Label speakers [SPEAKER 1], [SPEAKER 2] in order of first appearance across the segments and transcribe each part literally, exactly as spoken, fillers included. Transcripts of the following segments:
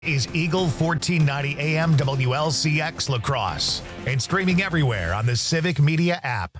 [SPEAKER 1] Is Eagle fourteen ninety A M W L C X La Crosse and streaming everywhere on the Civic Media app.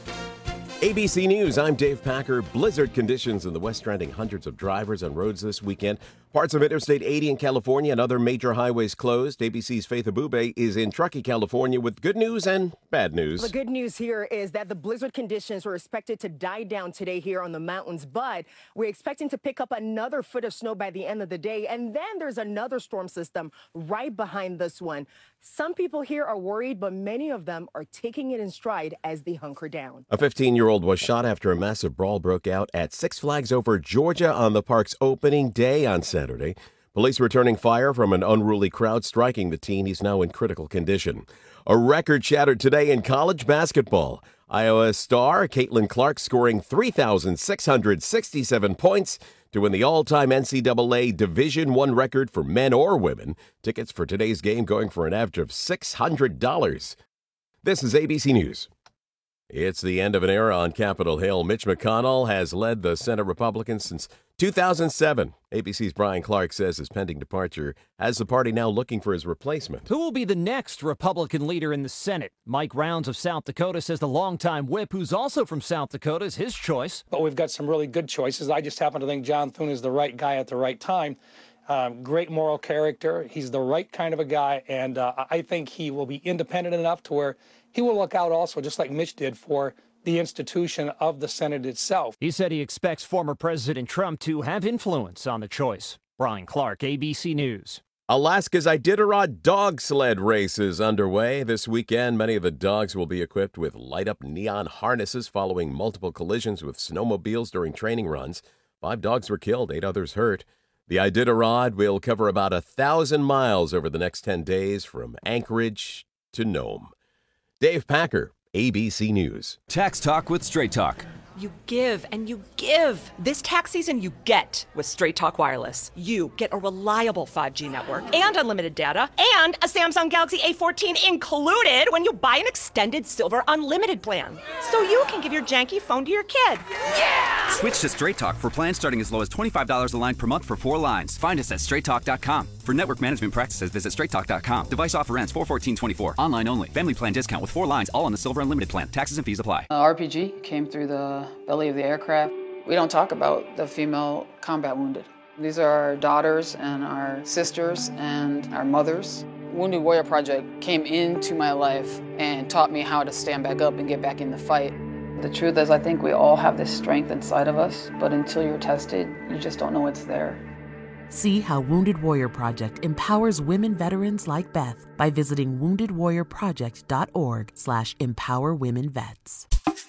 [SPEAKER 2] A B C News, I'm Dave Packer. Blizzard conditions in the West stranding hundreds of drivers on roads this weekend. Parts of Interstate eighty in California and other major highways closed. A B C's Faith Abube is in Truckee, California with good news and bad news.
[SPEAKER 3] The good news here is that the blizzard conditions are expected to die down today here on the mountains, but we're expecting to pick up another foot of snow by the end of the day. And then there's another storm system right behind this one. Some people here are worried, but many of them are taking it in stride as they hunker down.
[SPEAKER 2] A fifteen-year-old was shot after a massive brawl broke out at Six Flags Over Georgia on the park's opening day on Saturday. Police returning fire from an unruly crowd striking the teen. He's now in critical condition. A record shattered today in college basketball. Iowa star Caitlin Clark scoring three thousand six hundred sixty-seven points to win the all-time N C double A Division I record for men or women. Tickets for today's game going for an average of six hundred dollars. This is A B C News. It's the end of an era on Capitol Hill. Mitch McConnell has led the Senate Republicans since two thousand seven. A B C's Brian Clark says his pending departure has the party now looking for his replacement.
[SPEAKER 4] Who will be the next Republican leader in the Senate? Mike Rounds of South Dakota says the longtime whip, who's also from South Dakota, is his choice.
[SPEAKER 5] But we've got some really good choices. I just happen to think John Thune is the right guy at the right time. Um, great moral character. He's the right kind of a guy, and uh, I think he will be independent enough to where he will look out also, just like Mitch did, for the institution of the Senate itself.
[SPEAKER 4] He said he expects former President Trump to have influence on the choice. Brian Clark, A B C News.
[SPEAKER 2] Alaska's Iditarod dog sled race is underway this weekend. Many of the dogs will be equipped with light-up neon harnesses following multiple collisions with snowmobiles during training runs. Five dogs were killed, eight others hurt. The Iditarod will cover about a thousand miles over the next ten days from Anchorage to Nome. Dave Packer, A B C News.
[SPEAKER 6] Tax Talk with Straight Talk.
[SPEAKER 7] You give and you give. This tax season, you get with Straight Talk Wireless. You get a reliable five G network and unlimited data and a Samsung Galaxy A fourteen included when you buy an extended Silver Unlimited plan. So you can give your janky phone to your kid. Yeah!
[SPEAKER 6] Switch to Straight Talk for plans starting as low as twenty-five dollars a line per month for four lines. Find us at straight talk dot com. For network management practices, visit straight talk dot com. Device offer ends four fourteen twenty-four. Online only. Family plan discount with four lines, all on the Silver Unlimited plan. Taxes and fees apply.
[SPEAKER 8] Uh, R P G came through the belly of the aircraft. We don't talk about the female combat wounded. These are our daughters and our sisters and our mothers. Wounded Warrior Project came into my life and taught me how to stand back up and get back in the fight. The truth is, I think we all have this strength inside of us, but until you're tested, you just don't know it's there.
[SPEAKER 9] See how Wounded Warrior Project empowers women veterans like Beth by visiting wounded warrior project dot org slash empower women vets.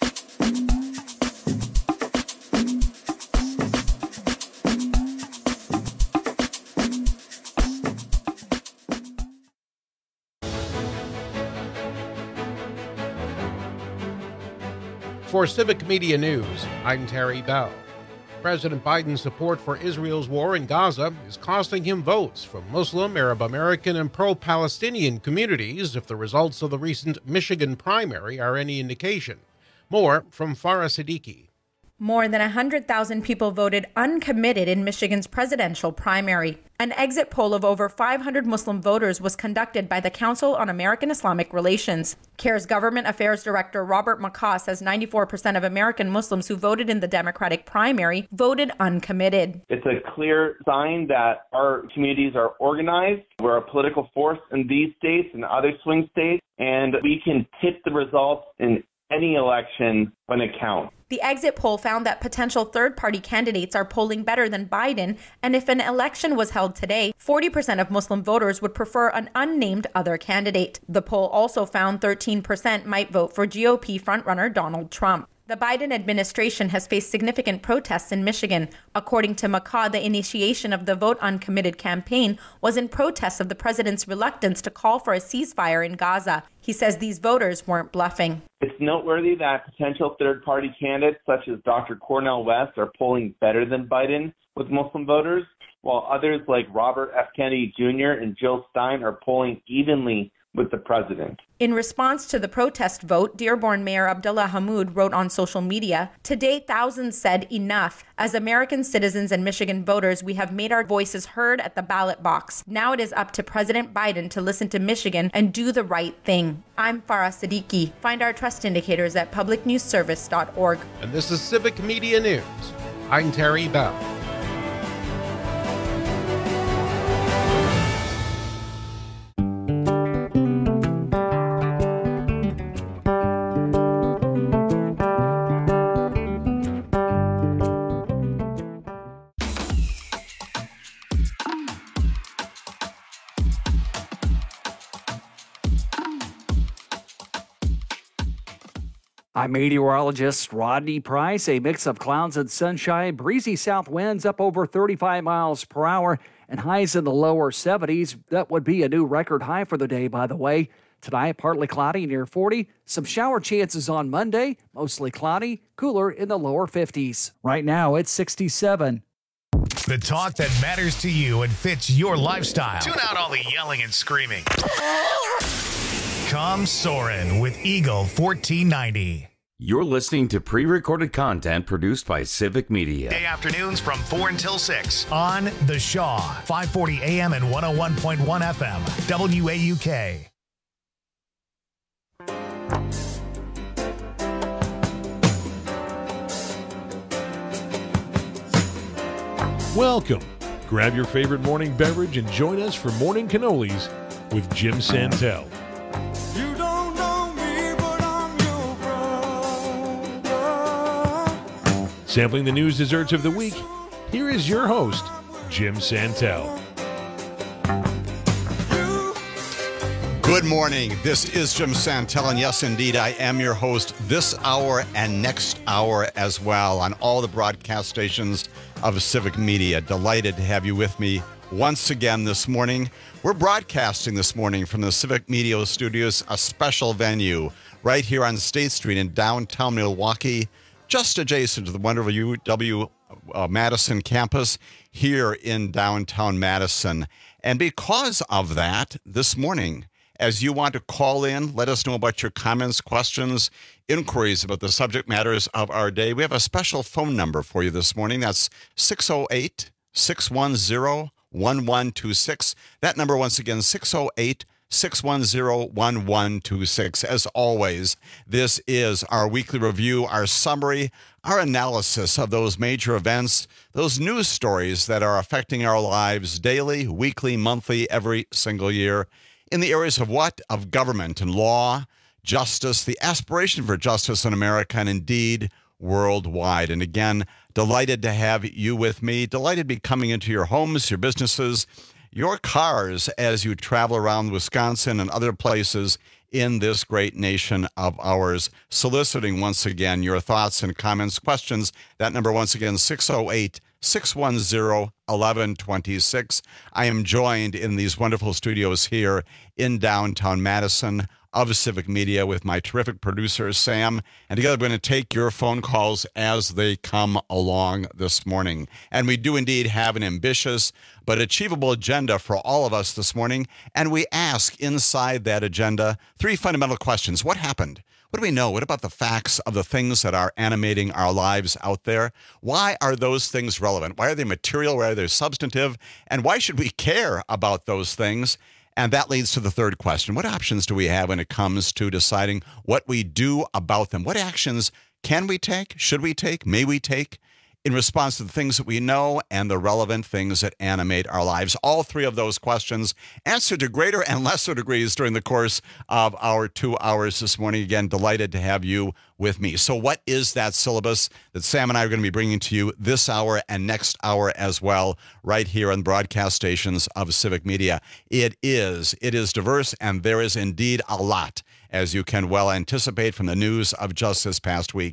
[SPEAKER 10] For Civic Media News, I'm Terry Bell. President Biden's support for Israel's war in Gaza is costing him votes from Muslim, Arab American, and pro-Palestinian communities if the results of the recent Michigan primary are any indication. More from Farah Siddiqui.
[SPEAKER 11] More than one hundred thousand people voted uncommitted in Michigan's presidential primary. An exit poll of over five hundred Muslim voters was conducted by the Council on American Islamic Relations. CARE's Government Affairs Director Robert McCaw says ninety-four percent of American Muslims who voted in the Democratic primary voted uncommitted.
[SPEAKER 12] It's a clear sign that our communities are organized. We're a political force in these states and other swing states, and we can tip the results in any election when it counts.
[SPEAKER 11] The exit poll found that potential third-party candidates are polling better than Biden, and if an election was held today, forty percent of Muslim voters would prefer an unnamed other candidate. The poll also found thirteen percent might vote for G O P frontrunner Donald Trump. The Biden administration has faced significant protests in Michigan. According to McCaw, the initiation of the Vote Uncommitted campaign was in protest of the president's reluctance to call for a ceasefire in Gaza. He says these voters weren't bluffing.
[SPEAKER 12] It's noteworthy that potential third-party candidates such as Doctor Cornel West are polling better than Biden with Muslim voters, while others like Robert F. Kennedy Junior and Jill Stein are polling evenly with the president.
[SPEAKER 11] In response to the protest vote, Dearborn Mayor Abdullah Hammoud wrote on social media, "Today, thousands said enough. As American citizens and Michigan voters, we have made our voices heard at the ballot box. Now it is up to President Biden to listen to Michigan and do the right thing." I'm Farah Siddiqui. Find our trust indicators at public news service dot org.
[SPEAKER 10] And this is Civic Media News. I'm Terry Bell.
[SPEAKER 13] I'm meteorologist Rodney Price. A mix of clouds and sunshine, breezy south winds up over thirty-five miles per hour, and highs in the lower seventies. That would be a new record high for the day, by the way. Tonight, partly cloudy near forty. Some shower chances on Monday, mostly cloudy, cooler in the lower fifties. Right now, it's sixty-seven.
[SPEAKER 1] The talk that matters to you and fits your lifestyle. Tune out all the yelling and screaming. Come Soarin' with Eagle fourteen ninety.
[SPEAKER 14] You're listening to pre-recorded content produced by Civic Media.
[SPEAKER 1] Day afternoons from four until six on The Shaw, five forty A M and one oh one point one F M, W A U K.
[SPEAKER 15] Welcome. Grab your favorite morning beverage and join us for Morning Cannolis with Jim Santel.
[SPEAKER 16] You don't know me, but I'm your brother.
[SPEAKER 15] Sampling the news desserts of the week, here is your host, Jim Santel.
[SPEAKER 17] Good morning. This is Jim Santel, and yes, indeed, I am your host this hour and next hour as well on all the broadcast stations of Civic Media. Delighted to have you with me once again this morning. We're broadcasting this morning from the Civic Media Studios, a special venue right here on State Street in downtown Milwaukee, just adjacent to the wonderful U W uh, Madison campus here in downtown Madison. And because of that, this morning, as you want to call in, let us know about your comments, questions, inquiries about the subject matters of our day. We have a special phone number for you this morning. That's six oh eight, six one zero, one one two six. That number, once again, six oh eight, six one zero, one one two six. As always, this is our weekly review, our summary, our analysis of those major events, those news stories that are affecting our lives daily, weekly, monthly, every single year. In the areas of what? Of government and law, justice, the aspiration for justice in America, and indeed worldwide. And again, delighted to have you with me. Delighted to be coming into your homes, your businesses, your cars as you travel around Wisconsin and other places in this great nation of ours. Soliciting once again your thoughts and comments, questions. That number, once again, six oh eight, six one zero, one one two six. I am joined in these wonderful studios here in downtown Madison of Civic Media with my terrific producer, Sam. And together we're going to take your phone calls as they come along this morning. And we do indeed have an ambitious but achievable agenda for all of us this morning. And we ask inside that agenda three fundamental questions. What happened? What do we know? What about the facts of the things that are animating our lives out there? Why are those things relevant? Why are they material? Why are they substantive? And why should we care about those things? And that leads to the third question. What options do we have when it comes to deciding what we do about them? What actions can we take? Should we take? May we take? In response to the things that we know and the relevant things that animate our lives. All three of those questions answered to greater and lesser degrees during the course of our two hours this morning. Again, delighted to have you with me. So what is that syllabus that Sam and I are going to be bringing to you this hour and next hour as well, right here on broadcast stations of Civic Media? It is, it is diverse, and there is indeed a lot, as you can well anticipate from the news of just this past week.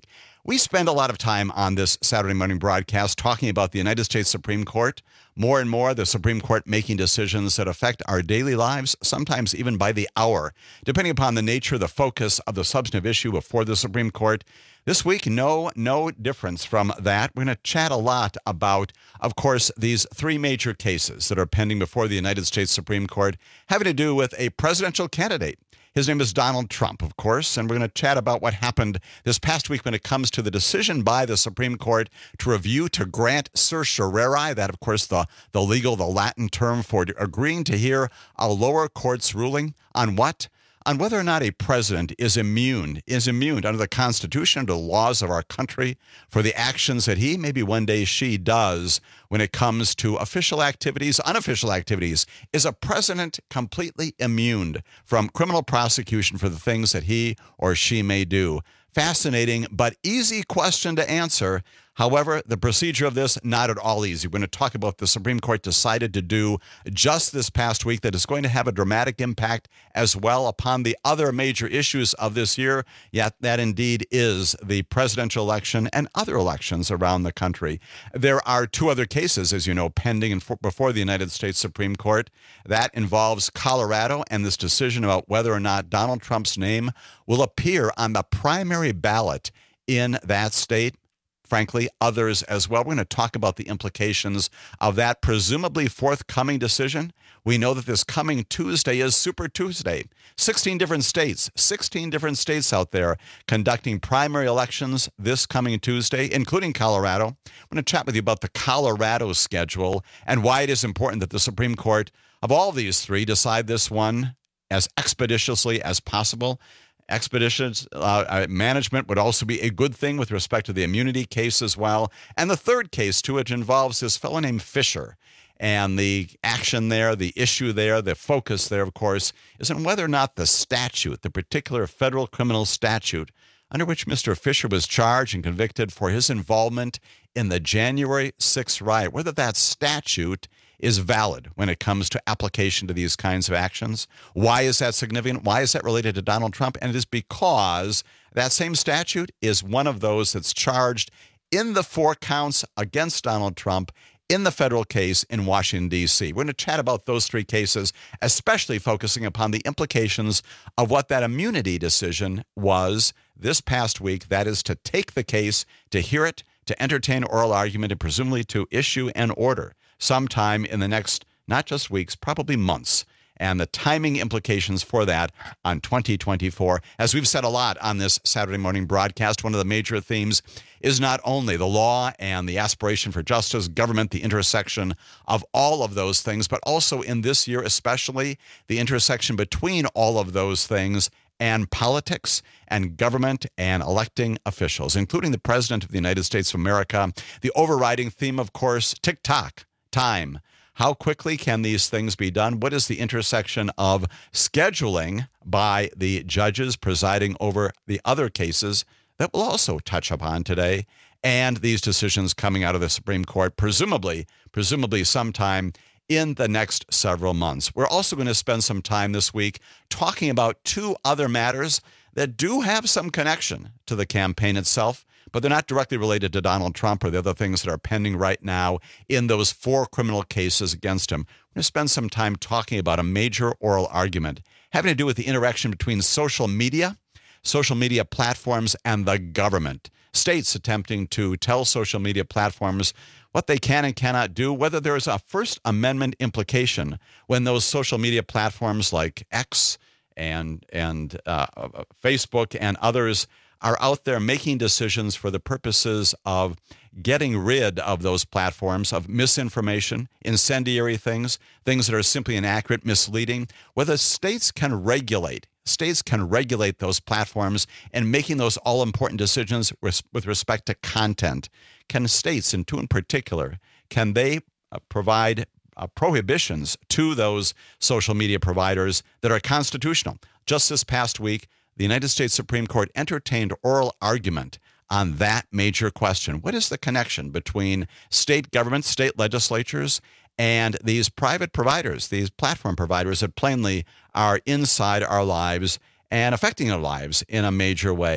[SPEAKER 17] We spend a lot of time on this Saturday morning broadcast talking about the United States Supreme Court. More and more, the Supreme Court making decisions that affect our daily lives, sometimes even by the hour, depending upon the nature, the focus of the substantive issue before the Supreme Court. This week, no, no difference from that. We're going to chat a lot about, of course, these three major cases that are pending before the United States Supreme Court having to do with a presidential candidate. His name is Donald Trump, of course, and we're going to chat about what happened this past week when it comes to the decision by the Supreme Court to review, to grant certiorari, that, of course, the, the legal, the Latin term for agreeing to hear a lower court's ruling on what? On whether or not a president is immune, is immune under the Constitution, under the laws of our country, for the actions that he, maybe one day she, does when it comes to official activities, unofficial activities. Is a president completely immune from criminal prosecution for the things that he or she may do? Fascinating, but easy question to answer. However, the procedure of this, not at all easy. We're going to talk about what the Supreme Court decided to do just this past week that is going to have a dramatic impact as well upon the other major issues of this year. Yet that indeed is the presidential election and other elections around the country. There are two other cases, as you know, pending before the United States Supreme Court. That involves Colorado and this decision about whether or not Donald Trump's name will appear on the primary ballot in that state. Frankly, others as well. We're going to talk about the implications of that presumably forthcoming decision. We know that this coming Tuesday is Super Tuesday. sixteen different states, sixteen different states out there conducting primary elections this coming Tuesday, including Colorado. I'm going to chat with you about the Colorado schedule and why it is important that the Supreme Court of all these three decide this one as expeditiously as possible. Expeditions uh, management would also be a good thing with respect to the immunity case as well. And the third case, too, which involves this fellow named Fisher. And the action there, the issue there, the focus there, of course, is on whether or not the statute, the particular federal criminal statute under which Mister Fisher was charged and convicted for his involvement in the January sixth riot, whether that statute is valid when it comes to application to these kinds of actions. Why is that significant? Why is that related to Donald Trump? And it is because that same statute is one of those that's charged in the four counts against Donald Trump in the federal case in Washington, D C. We're going to chat about those three cases, especially focusing upon the implications of what that immunity decision was this past week. That is to take the case, to hear it, to entertain oral argument, and presumably to issue an order sometime in the next, not just weeks, probably months, and the timing implications for that on twenty twenty-four. As we've said a lot on this Saturday morning broadcast, one of the major themes is not only the law and the aspiration for justice, government, the intersection of all of those things, but also in this year especially, the intersection between all of those things and politics and government and electing officials, including the President of the United States of America. The overriding theme, of course, tick-tock. Time. How quickly can these things be done? What is the intersection of scheduling by the judges presiding over the other cases that we'll also touch upon today, and these decisions coming out of the Supreme Court, presumably, presumably sometime in the next several months. We're also going to spend some time this week talking about two other matters that do have some connection to the campaign itself, but they're not directly related to Donald Trump or the other things that are pending right now in those four criminal cases against him. We're going to spend some time talking about a major oral argument having to do with the interaction between social media, social media platforms, and the government. States attempting to tell social media platforms what they can and cannot do, whether there is a First Amendment implication when those social media platforms like X and, and uh, Facebook and others are out there making decisions for the purposes of getting rid of those platforms of misinformation, incendiary things, things that are simply inaccurate, misleading, whether states can regulate. States can regulate those platforms and making those all-important decisions with respect to content. Can states, and two in particular, can they uh, provide uh, prohibitions to those social media providers that are constitutional? Just this past week, the United States Supreme Court entertained oral argument on that major question. What is the connection between state governments, state legislatures, and these private providers, these platform providers that plainly are inside our lives and affecting our lives in a major way?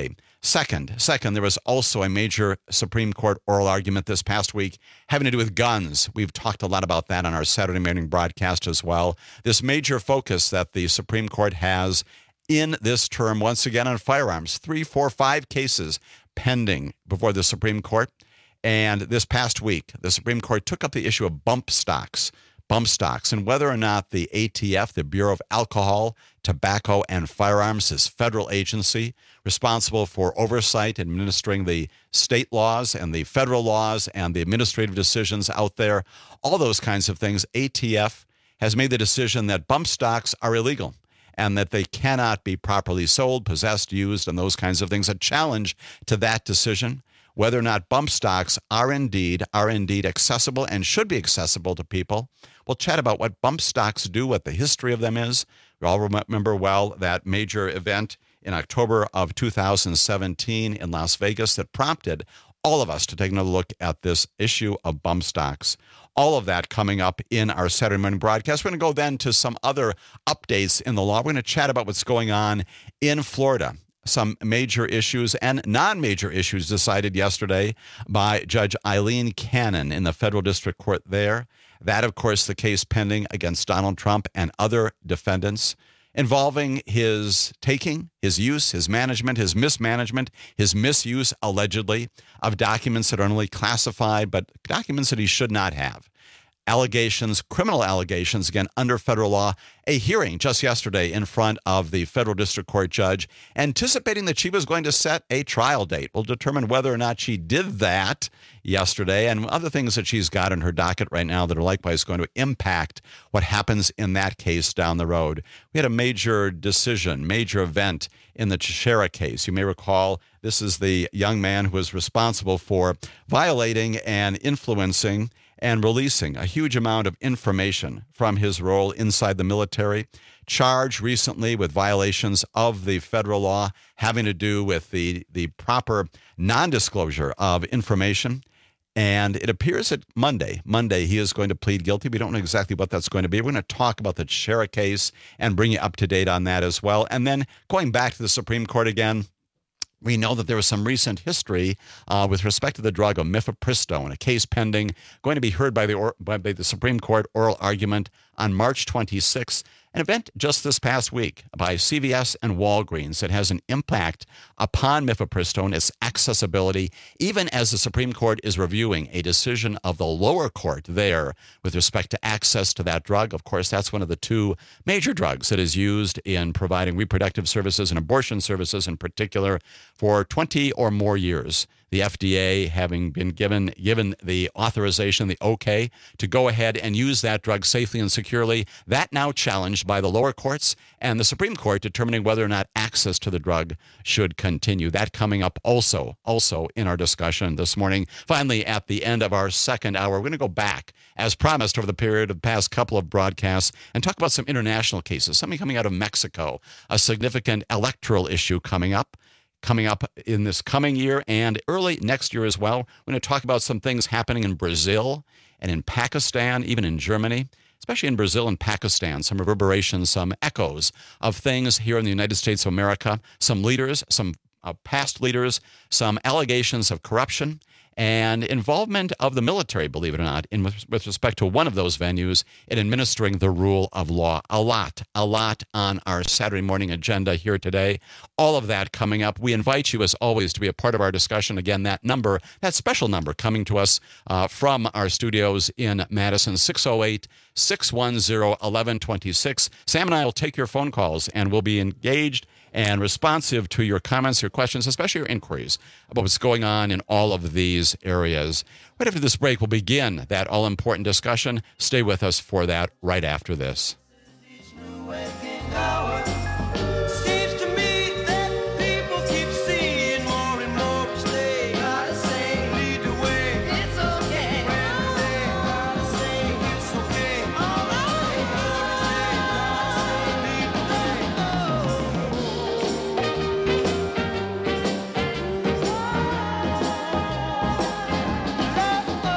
[SPEAKER 17] Second, second, there was also a major Supreme Court oral argument this past week having to do with guns. We've talked a lot about that on our Saturday morning broadcast as well. This major focus that the Supreme Court has in this term, once again, on firearms. Three, four, five cases pending before the Supreme Court. And this past week, the Supreme Court took up the issue of bump stocks. Bump stocks and whether or not the A T F, the Bureau of Alcohol, Tobacco, and Firearms, this federal agency responsible for oversight, administering the state laws and the federal laws and the administrative decisions out there, all those kinds of things, A T F has made the decision that bump stocks are illegal and that they cannot be properly sold, possessed, used, and those kinds of things. A challenge to that decision, whether or not bump stocks are indeed are indeed accessible and should be accessible to people. We'll chat about what bump stocks do, what the history of them is. We all remember well that major event in October of two thousand seventeen in Las Vegas that prompted all of us to take another look at this issue of bump stocks. All of that coming up in our Saturday morning broadcast. We're going to go then to some other updates in the law. We're going to chat about what's going on in Florida. Some major issues and non-major issues decided yesterday by Judge Eileen Cannon in the federal district court there. That, of course, the case pending against Donald Trump and other defendants involving his taking, his use, his management, his mismanagement, his misuse, allegedly, of documents that are not only classified, but documents that he should not have. Allegations, criminal allegations, again, under federal law. A hearing just yesterday in front of the federal district court judge, anticipating that she was going to set a trial date. We'll determine whether or not she did that yesterday and other things that she's got in her docket right now that are likewise going to impact what happens in that case down the road. We had a major decision, major event in the Teixeira case. You may recall this is the young man who was responsible for violating and influencing and releasing a huge amount of information from his role inside the military, charged recently with violations of the federal law having to do with the, the proper non-disclosure of information. And it appears that Monday, Monday, he is going to plead guilty. We don't know exactly what that's going to be. We're going to talk about the Teixeira case and bring you up to date on that as well. And then going back to the Supreme Court again, we know that there was some recent history uh, with respect to the drug of mifepristone, a case pending, going to be heard by the or, by the Supreme Court oral argument on March twenty-sixth. An event just this past week by C V S and Walgreens that has an impact upon mifepristone, its accessibility, even as the Supreme Court is reviewing a decision of the lower court there with respect to access to that drug. Of course, that's one of the two major drugs that is used in providing reproductive services and abortion services in particular for twenty or more years. The F D A having been given given the authorization, the okay, to go ahead and use that drug safely and securely. That now challenged by the lower courts and the Supreme Court determining whether or not access to the drug should continue. That coming up also, also in our discussion this morning. Finally, at the end of our second hour, we're going to go back, as promised over the period of the past couple of broadcasts, and talk about some international cases, something coming out of Mexico, a significant electoral issue coming up. Coming up in this coming year and early next year as well. We're going to talk about some things happening in Brazil and in Pakistan, even in Germany, especially in Brazil and Pakistan, some reverberations, some echoes of things here in the United States of America, some leaders, some uh, past leaders, some allegations of corruption and involvement of the military, believe it or not, in with, with respect to one of those venues in administering the rule of law. A lot, a lot on our Saturday morning agenda here today. All of that coming up. We invite you, as always, to be a part of our discussion. Again, that number, that special number coming to us uh, from our studios in Madison, six oh eight, six one zero, one one two six. Sam and I will take your phone calls, and we'll be engaged and responsive to your comments, your questions, especially your inquiries about what's going on in all of these areas. Right after this break, we'll begin that all-important discussion. Stay with us for that right after this.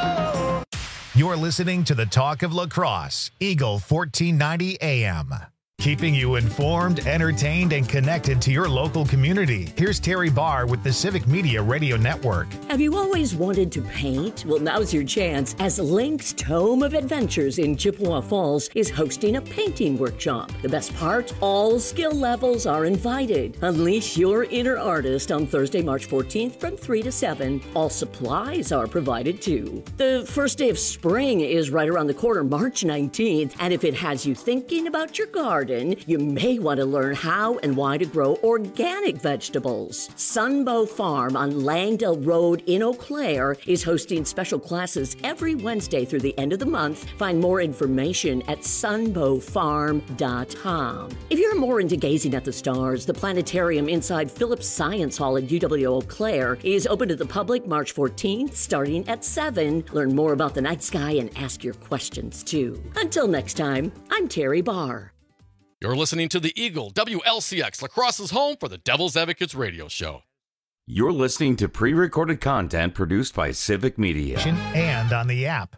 [SPEAKER 1] You're listening to the Talk of La Crosse, Eagle fourteen ninety A M. Keeping you informed, entertained, and connected to your local community. Here's Terry Barr with the Civic Media Radio Network.
[SPEAKER 18] Have you always wanted to paint? Well, now's your chance, as Link's Tome of Adventures in Chippewa Falls is hosting a painting workshop. The best part? All skill levels are invited. Unleash your inner artist on Thursday, March fourteenth from three to seven. All supplies are provided too. The first day of spring is right around the corner, March nineteenth, and if it has you thinking about your garden, you may want to learn how and why to grow organic vegetables. Sunbow Farm on Langdale Road in Eau Claire is hosting special classes every Wednesday through the end of the month. Find more information at sunbow farm dot com. If you're more into gazing at the stars, the planetarium inside Phillips Science Hall at U W Eau Claire is open to the public March fourteenth, starting at seven. Learn more about the night sky and ask your questions, too. Until next time, I'm Terry Barr.
[SPEAKER 19] You're listening to the Eagle W L C X, La Crosse's home for the Devil's Advocates radio show.
[SPEAKER 14] You're listening to pre-recorded content produced by Civic Media.
[SPEAKER 1] And on the app.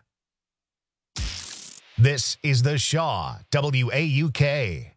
[SPEAKER 1] This is The Shaw, W A U K.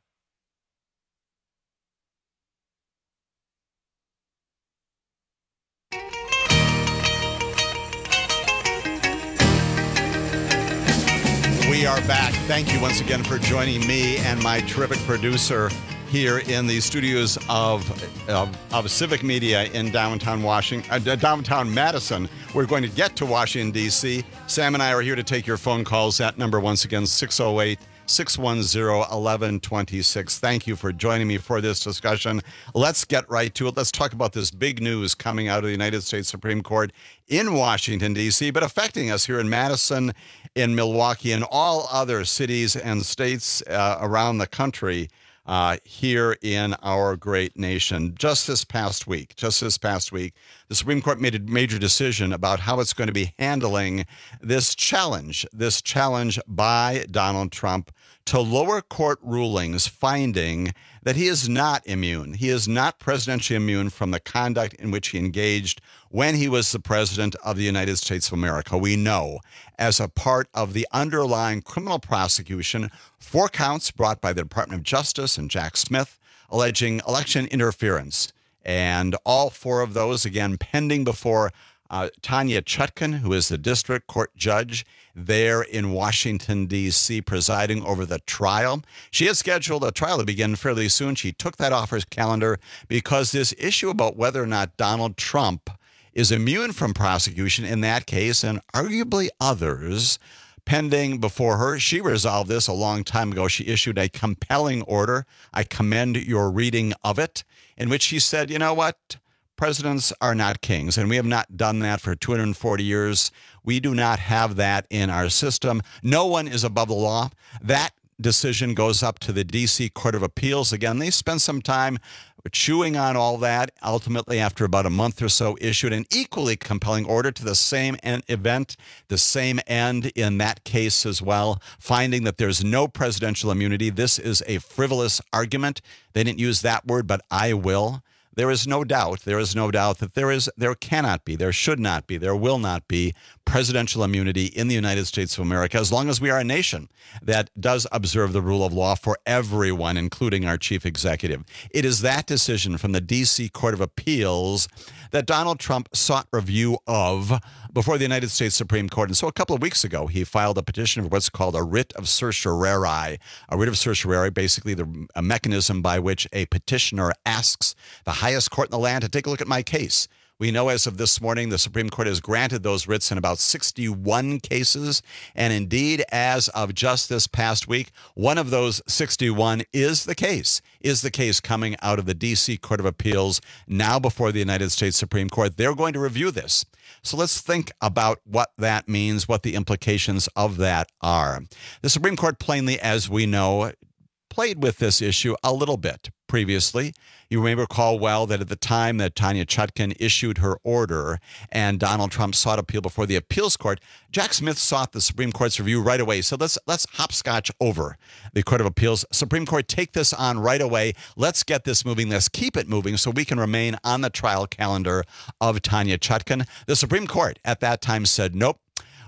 [SPEAKER 17] We are back. Thank you once again for joining me and my terrific producer here in the studios of, of, of Civic Media in downtown Washington, uh, downtown Madison. We're going to get to Washington, D C. Sam and I are here to take your phone calls. That number, once again, six oh eight, six one zero, one one two six. Thank you for joining me for this discussion. Let's get right to it. Let's talk about this big news coming out of the United States Supreme Court in Washington, D C, but affecting us here in Madison, in Milwaukee, and all other cities and states uh, around the country uh, here in our great nation. Just this past week, just this past week, the Supreme Court made a major decision about how it's going to be handling this challenge, this challenge by Donald Trump to lower court rulings finding that he is not immune. He is not presidentially immune from the conduct in which he engaged when he was the president of the United States of America. We know, as a part of the underlying criminal prosecution, four counts brought by the Department of Justice and Jack Smith alleging election interference. And all four of those, again, pending before uh, Tanya Chutkan, who is the district court judge there in Washington, D C, presiding over the trial. She has scheduled a trial to begin fairly soon. She took that off her calendar because this issue about whether or not Donald Trump is immune from prosecution in that case, and arguably others, pending before her. She resolved this a long time ago. She issued a compelling order. I commend your reading of it, in which she said, you know what? Presidents are not kings, and we have not done that for two hundred forty years. We do not have that in our system. No one is above the law. That decision goes up to the D C Court of Appeals. Again, they spent some time chewing on all that. Ultimately, after about a month or so, issued an equally compelling order to the same event, the same end in that case as well, finding that there's no presidential immunity. This is a frivolous argument. They didn't use that word, but I will. There is no doubt, there is no doubt that there is, there cannot be, there should not be, there will not be presidential immunity in the United States of America as long as we are a nation that does observe the rule of law for everyone, including our chief executive. It is that decision from the D C Court of Appeals that Donald Trump sought review of before the United States Supreme Court. And so a couple of weeks ago, he filed a petition for what's called a writ of certiorari. A writ of certiorari, basically the a mechanism by which a petitioner asks the highest court in the land to take a look at my case. We know as of this morning, the Supreme Court has granted those writs in about sixty-one cases. And indeed, as of just this past week, one of those sixty-one is the case, is the case coming out of the D C Court of Appeals now before the United States Supreme Court. They're going to review this. So let's think about what that means, what the implications of that are. The Supreme Court plainly, as we know, played with this issue a little bit previously. You may recall well that at the time that Tanya Chutkan issued her order and Donald Trump sought appeal before the appeals court, Jack Smith sought the Supreme Court's review right away. So let's let's hopscotch over the Court of Appeals. Supreme Court, take this on right away. Let's get this moving. Let's keep it moving so we can remain on the trial calendar of Tanya Chutkan. The Supreme Court at that time said, nope.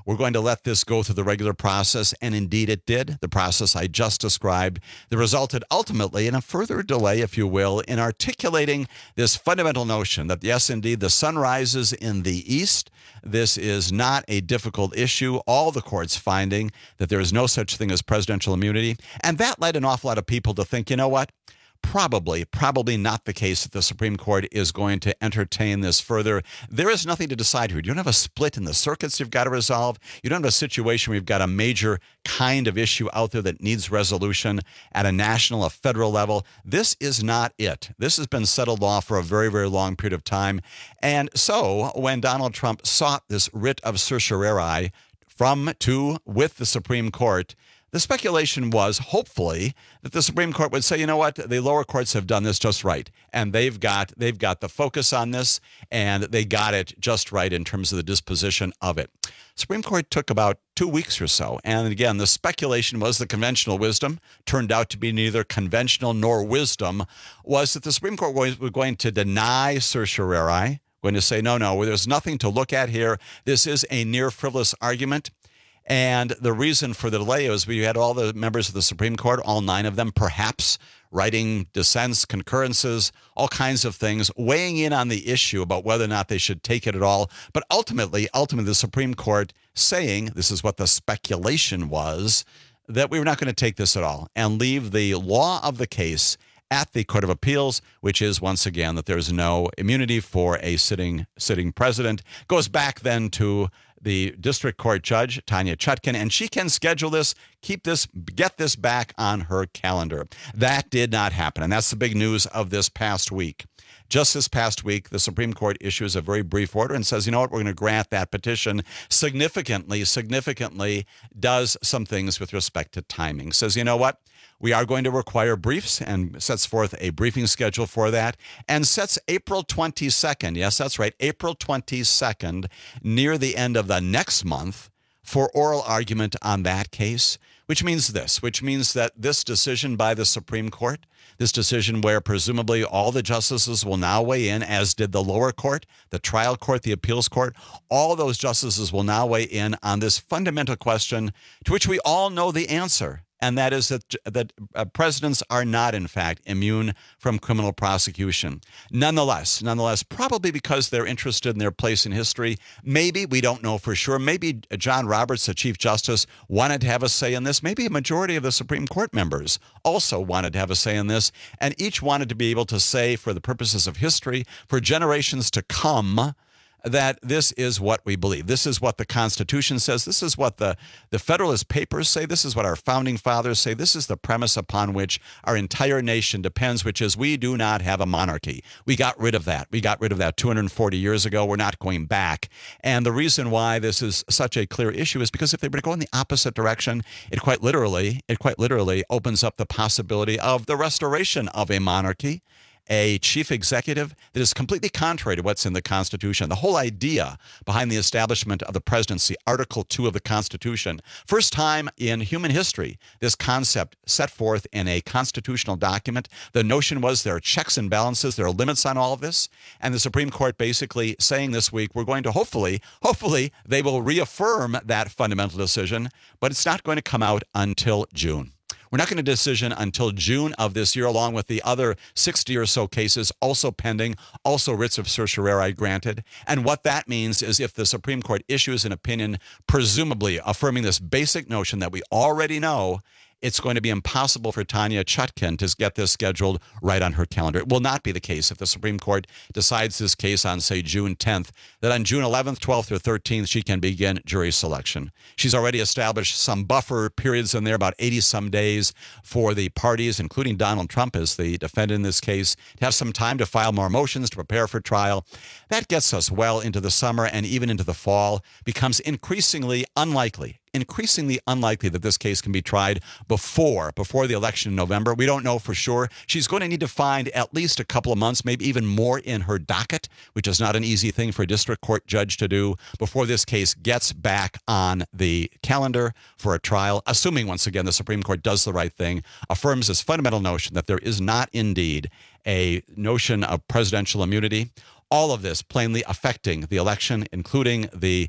[SPEAKER 17] we're going to let this go through the regular process. And indeed it did, the process I just described, that resulted ultimately in a further delay, if you will, in articulating this fundamental notion that, yes, indeed, the sun rises in the east. This is not a difficult issue. All the courts finding that there is no such thing as presidential immunity. And that led an awful lot of people to think, you know what? Probably, probably not the case that the Supreme Court is going to entertain this further. There is nothing to decide here. You don't have a split in the circuits you've got to resolve. You don't have a situation where you've got a major kind of issue out there that needs resolution at a national, a federal level. This is not it. This has been settled law for a very, very long period of time. And so when Donald Trump sought this writ of certiorari from to with the Supreme Court, the speculation was, hopefully, that the Supreme Court would say, you know what, the lower courts have done this just right, and they've got they've got the focus on this, and they got it just right in terms of the disposition of it. Supreme Court took about two weeks or so, and again, the speculation was the conventional wisdom, turned out to be neither conventional nor wisdom, was that the Supreme Court was going to deny certiorari, going to say, no, no, there's nothing to look at here. This is a near frivolous argument. And the reason for the delay was we had all the members of the Supreme Court, all nine of them, perhaps writing dissents, concurrences, all kinds of things, weighing in on the issue about whether or not they should take it at all. But ultimately, ultimately, the Supreme Court saying, this is what the speculation was, that we were not going to take this at all and leave the law of the case at the Court of Appeals, which is, once again, that there is no immunity for a sitting sitting president. Goes back then to the district court judge, Tanya Chutkan, and she can schedule this, keep this, get this back on her calendar. That did not happen, and that's the big news of this past week. Just this past week, the Supreme Court issues a very brief order and says, you know what, we're going to grant that petition. Significantly, significantly does some things with respect to timing. Says, you know what, we are going to require briefs, and sets forth a briefing schedule for that, and sets April twenty-second, yes, that's right, April twenty-second, near the end of the next month, for oral argument on that case, which means this, which means that this decision by the Supreme Court, this decision where presumably all the justices will now weigh in, as did the lower court, the trial court, the appeals court, all those justices will now weigh in on this fundamental question to which we all know the answer. And that is that, that uh, presidents are not, in fact, immune from criminal prosecution. Nonetheless, nonetheless, probably because they're interested in their place in history, maybe, we don't know for sure, maybe John Roberts, the Chief Justice, wanted to have a say in this. Maybe a majority of the Supreme Court members also wanted to have a say in this, and each wanted to be able to say, for the purposes of history, for generations to come, that this is what we believe. This is what the Constitution says. This is what the, the Federalist Papers say. This is what our founding fathers say. This is the premise upon which our entire nation depends, which is we do not have a monarchy. We got rid of that. We got rid of that two hundred forty years ago. We're not going back. And the reason why this is such a clear issue is because if they were to go in the opposite direction, it quite literally, it quite literally opens up the possibility of the restoration of a monarchy, a chief executive that is completely contrary to what's in the Constitution. The whole idea behind the establishment of the presidency, Article two of the Constitution, first time in human history, this concept set forth in a constitutional document. The notion was there are checks and balances, there are limits on all of this, and the Supreme Court basically saying this week, we're going to hopefully, hopefully they will reaffirm that fundamental decision, but it's not going to come out until June. We're not going to decision until June of this year, along with the other sixty or so cases also pending, also writs of certiorari granted. And what that means is if the Supreme Court issues an opinion, presumably affirming this basic notion that we already know, it's going to be impossible for Tanya Chutkan to get this scheduled right on her calendar. It will not be the case if the Supreme Court decides this case on, say, June tenth, that on June eleventh, twelfth, or thirteenth, she can begin jury selection. She's already established some buffer periods in there, about eighty-some days for the parties, including Donald Trump as the defendant in this case, to have some time to file more motions, to prepare for trial. That gets us well into the summer and even into the fall, becomes increasingly unlikely. increasingly unlikely that this case can be tried before before the election in November. We don't know for sure. She's going to need to find at least a couple of months, maybe even more in her docket, which is not an easy thing for a district court judge to do, before this case gets back on the calendar for a trial, assuming, once again, the Supreme Court does the right thing, affirms this fundamental notion that there is not indeed a notion of presidential immunity. All of this plainly affecting the election, including the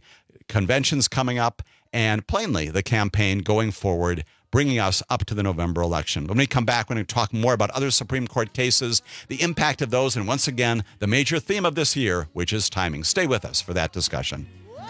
[SPEAKER 17] conventions coming up, and plainly the campaign going forward, bringing us up to the November election. When we come back, we're going to talk more about other Supreme Court cases, the impact of those, and once again, the major theme of this year, which is timing. Stay with us for that discussion.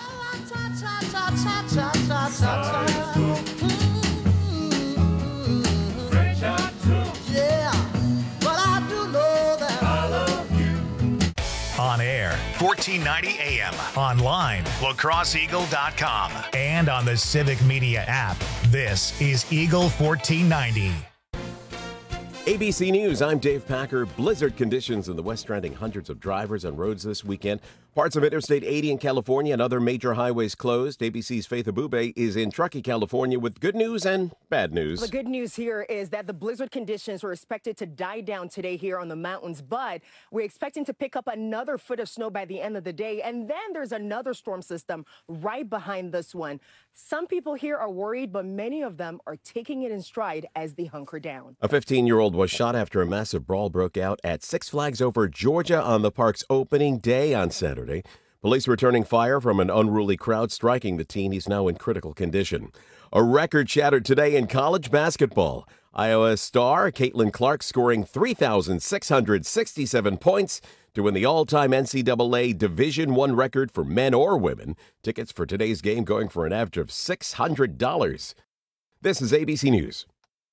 [SPEAKER 1] On air, fourteen ninety A M, online, lacrosse eagle dot com, and on the Civic Media app. This is Eagle fourteen ninety.
[SPEAKER 2] A B C News, I'm Dave Packer. Blizzard conditions in the West stranding hundreds of drivers on roads this weekend. Parts of Interstate eighty in California and other major highways closed. A B C's Faith Abube is in Truckee, California with good news and bad news.
[SPEAKER 3] The good news here is that the blizzard conditions were expected to die down today here on the mountains, but we're expecting to pick up another foot of snow by the end of the day. And then there's another storm system right behind this one. Some people here are worried, but many of them are taking it in stride as they hunker down.
[SPEAKER 2] A fifteen-year-old was shot after a massive brawl broke out at Six Flags Over Georgia on the park's opening day on Saturday. Police returning fire from an unruly crowd striking the teen. He's now in critical condition. A record shattered today in college basketball. Iowa star Caitlin Clark scoring three thousand six hundred sixty-seven points to win the all-time N C double A Division I record for men or women. Tickets for today's game going for an average of six hundred dollars. This is A B C News.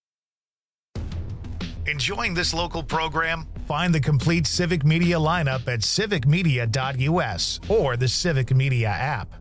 [SPEAKER 1] Enjoying this local program? Find the complete Civic Media lineup at civic media dot U S or the Civic Media app.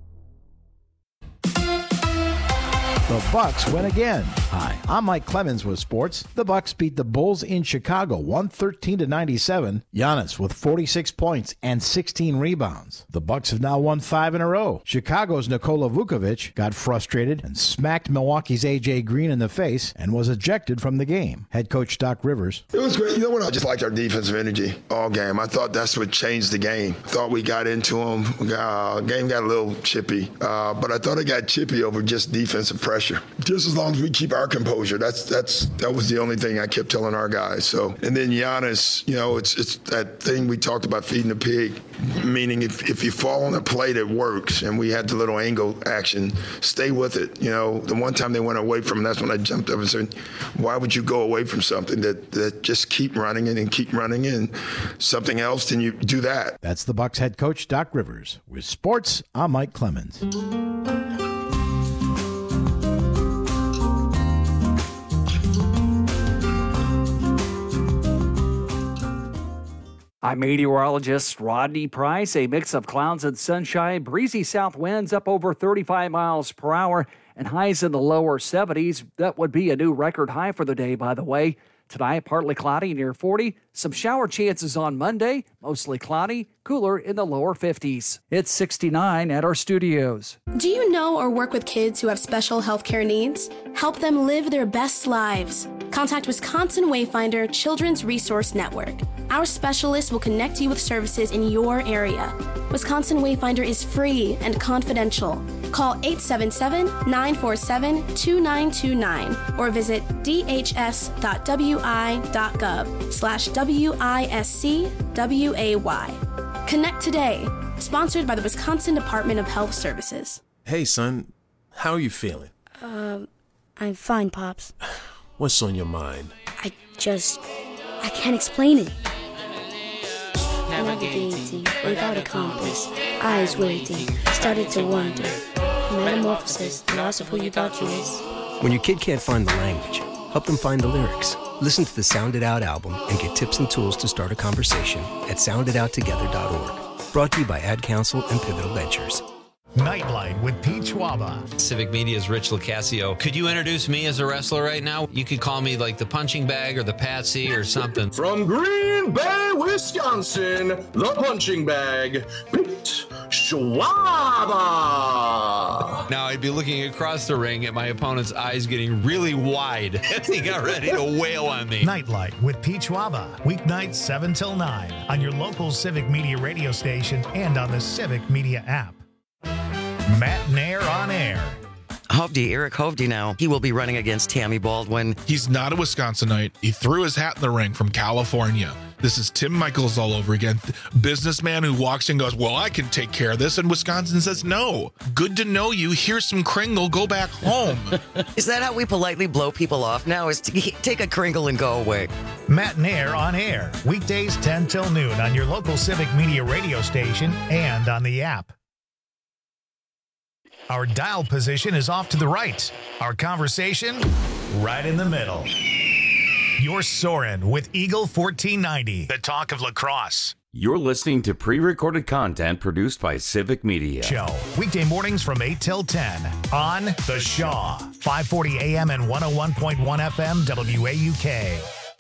[SPEAKER 20] The Bucks win again. Hi, I'm Mike Clemens with sports. The Bucks beat the Bulls in Chicago one thirteen to ninety-seven. Giannis with forty-six points and sixteen rebounds. The Bucks have now won five in a row. Chicago's Nikola Vukovic got frustrated and smacked Milwaukee's A J Green in the face and was ejected from the game. Head coach Doc Rivers.
[SPEAKER 21] It was great. You know what? I just liked our defensive energy all game. I thought that's what changed the game. I thought we got into them. Uh, game got a little chippy, uh, but I thought it got chippy over just defensive pressure. Just as long as we keep our composure, that's that's that was the only thing I kept telling our guys. So, and then Giannis, you know, it's it's that thing we talked about, feeding the pig, meaning if if you fall on a play that works, and we had the little angle action, stay with it. You know, the one time they went away from it, that's when I jumped up and said, why would you go away from something that that just keep running it and keep running in something else? Then you do that.
[SPEAKER 20] That's the Bucks head coach Doc Rivers. With sports, I'm Mike Clemens.
[SPEAKER 13] I'm meteorologist Rodney Price. A mix of clouds and sunshine, breezy south winds up over thirty-five miles per hour, and highs in the lower seventies. That would be a new record high for the day, by the way. Tonight, partly cloudy near forty. Some shower chances on Monday, mostly cloudy, cooler in the lower fifties. It's sixty-nine at our studios.
[SPEAKER 22] Do you know or work with kids who have special healthcare needs? Help them live their best lives. Contact Wisconsin Wayfinder Children's Resource Network. Our specialists will connect you with services in your area. Wisconsin Wayfinder is free and confidential. Call eight seven seven, nine four seven, two nine two nine or visit d h s dot w i dot gov slash W I S C W A Y. Connect today. Sponsored by the Wisconsin Department of Health Services.
[SPEAKER 23] Hey, son. How are you feeling?
[SPEAKER 24] Um, I'm fine, Pops.
[SPEAKER 23] What's on your mind?
[SPEAKER 24] I just... I can't explain it. Navigating without a compass, eyes waiting, started to wonder. Metamorphosis, the loss of who you thought you was.
[SPEAKER 25] When your kid can't find the language, help them find the lyrics. Listen to the Sound It Out album and get tips and tools to start a conversation at sound it out together dot org. Brought to you by Ad Council and Pivotal Ventures.
[SPEAKER 1] Nightlight with Pete Schwaba.
[SPEAKER 26] Civic Media's Rich Locascio. Could you introduce me as a wrestler right now? You could call me like the punching bag or the patsy or something.
[SPEAKER 27] From Green Bay, Wisconsin, the punching bag, Pete Schwaba.
[SPEAKER 26] Now I'd be looking across the ring at my opponent's eyes getting really wide as he got ready to wail on me.
[SPEAKER 1] Nightlight with Pete Schwaba. Weeknights seven till nine on your local Civic Media radio station and on the Civic Media app. Matt Nair on air.
[SPEAKER 28] Hovde, Eric Hovde now, he will be running against Tammy Baldwin.
[SPEAKER 29] He's not a Wisconsinite. He threw his hat in the ring from California.
[SPEAKER 4] This is Tim Michaels all over again. Businessman who walks in and goes, well, I can take care of this. And Wisconsin says, no. Good to know you. Here's some Kringle. Go back home.
[SPEAKER 28] Is that how we politely blow people off now? Is to take a Kringle and go away?
[SPEAKER 1] Matt Nair on air. Weekdays ten till noon on your local Civic Media radio station and on the app. Our dial position is off to the right. Our conversation, right in the middle. You're soaring with Eagle fourteen ninety, the talk of lacrosse.
[SPEAKER 14] You're listening to pre-recorded content produced by Civic Media.
[SPEAKER 1] Show. Weekday mornings from eight till ten on The Shaw. five forty A M and one oh one point one F M W A U K.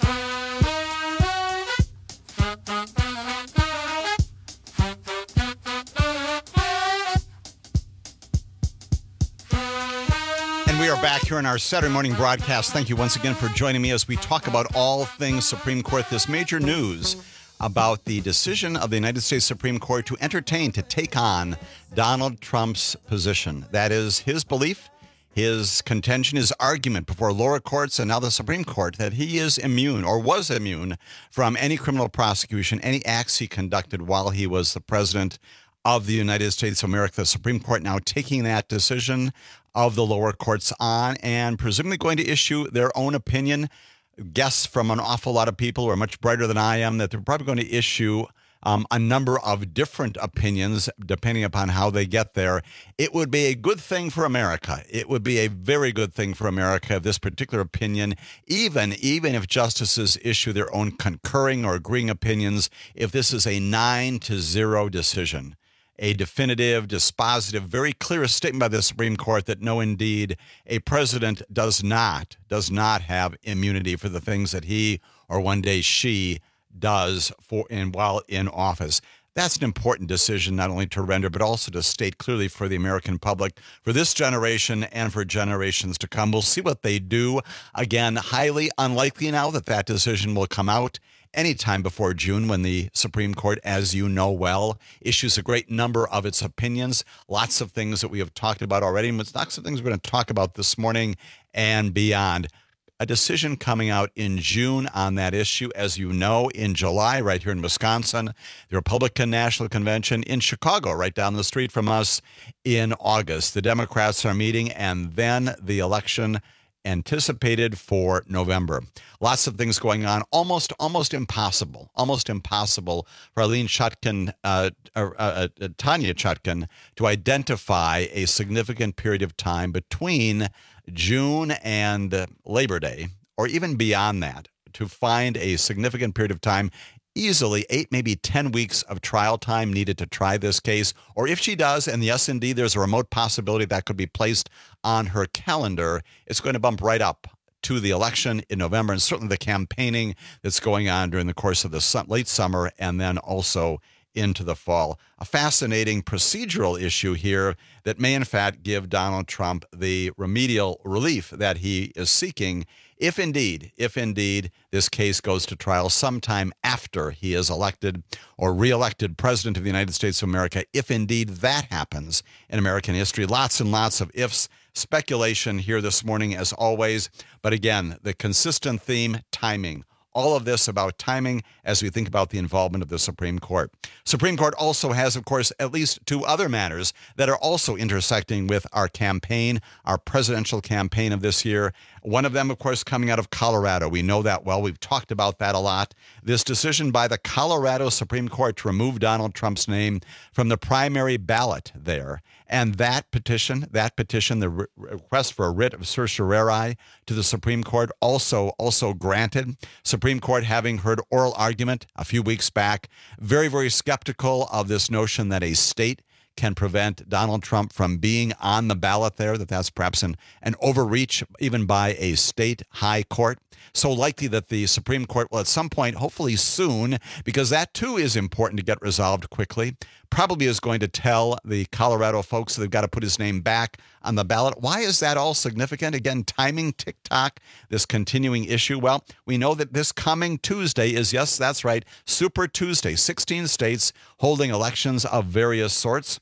[SPEAKER 17] And we are back here in our Saturday morning broadcast. Thank you once again for joining me as we talk about all things Supreme Court. This major news about the decision of the United States Supreme Court to entertain, to take on Donald Trump's position. That is his belief, his contention, his argument before lower courts and now the Supreme Court that he is immune or was immune from any criminal prosecution, any acts he conducted while he was the president of the United States of America. The Supreme Court now taking that decision of the lower courts on and presumably going to issue their own opinion. Guess from an awful lot of people who are much brighter than I am that they're probably going to issue um, a number of different opinions depending upon how they get there. It would be a good thing for America. It would be a very good thing for America if this particular opinion, even, even if justices issue their own concurring or agreeing opinions, if this is a nine to zero decision, a definitive, dispositive, very clear statement by the Supreme Court that no, indeed, a president does not, does not have immunity for the things that he or one day she does for in while in office. That's an important decision not only to render, but also to state clearly for the American public, for this generation and for generations to come. We'll see what they do. Again, highly unlikely now that that decision will come out anytime before June, when the Supreme Court, as you know well, issues a great number of its opinions. Lots of things that we have talked about already, and lots of things we're going to talk about this morning and beyond. A decision coming out in June on that issue. As you know, in July, right here in Wisconsin, the Republican National Convention in Chicago, right down the street from us, in August. The Democrats are meeting, and then the election anticipated for November. Lots of things going on. Almost, almost impossible, almost impossible for Eileen Chutkan, uh, uh, uh, uh, Tanya Chutkan, to identify a significant period of time between June and uh, Labor Day, or even beyond that, to find a significant period of time. Easily eight, maybe ten weeks of trial time needed to try this case. Or if she does, and yes, indeed, there's a remote possibility that could be placed on her calendar, it's going to bump right up to the election in November, and certainly the campaigning that's going on during the course of the su- late summer and then also into the fall. A fascinating procedural issue here that may, in fact, give Donald Trump the remedial relief that he is seeking, if indeed, if indeed this case goes to trial sometime after he is elected or reelected president of the United States of America. If indeed that happens in American history, lots and lots of ifs, speculation here this morning as always. But again, the consistent theme, timing. All of this about timing as we think about the involvement of the Supreme Court. Supreme Court also has, of course, at least two other matters that are also intersecting with our campaign, our presidential campaign of this year. One of them, of course, coming out of Colorado. We know that well. We've talked about that a lot. This decision by the Colorado Supreme Court to remove Donald Trump's name from the primary ballot there. And that petition, that petition, the re- request for a writ of certiorari to the Supreme Court, also, also granted. Supreme Court, having heard oral argument a few weeks back, very, very skeptical of this notion that a state can prevent Donald Trump from being on the ballot there, that that's perhaps an, an overreach even by a state high court. So likely that the Supreme Court will at some point, hopefully soon, because that too is important to get resolved quickly, probably is going to tell the Colorado folks that they've got to put his name back on the ballot. Why is that all significant? Again, timing, tick-tock, this continuing issue. Well, we know that this coming Tuesday is, yes, that's right, Super Tuesday, sixteen states holding elections of various sorts.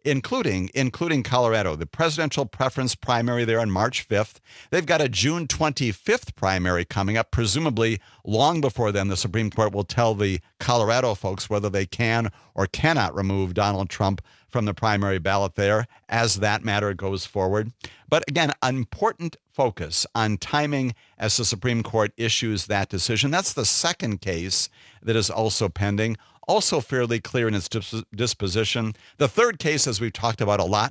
[SPEAKER 17] including including Colorado, the presidential preference primary there on March fifth. They've got a June twenty-fifth primary coming up. Presumably, long before then, the Supreme Court will tell the Colorado folks whether they can or cannot remove Donald Trump from the primary ballot there as that matter goes forward. But again, an important focus on timing as the Supreme Court issues that decision. That's the second case that is also pending. Also fairly clear in its disposition. The third case, as we've talked about a lot,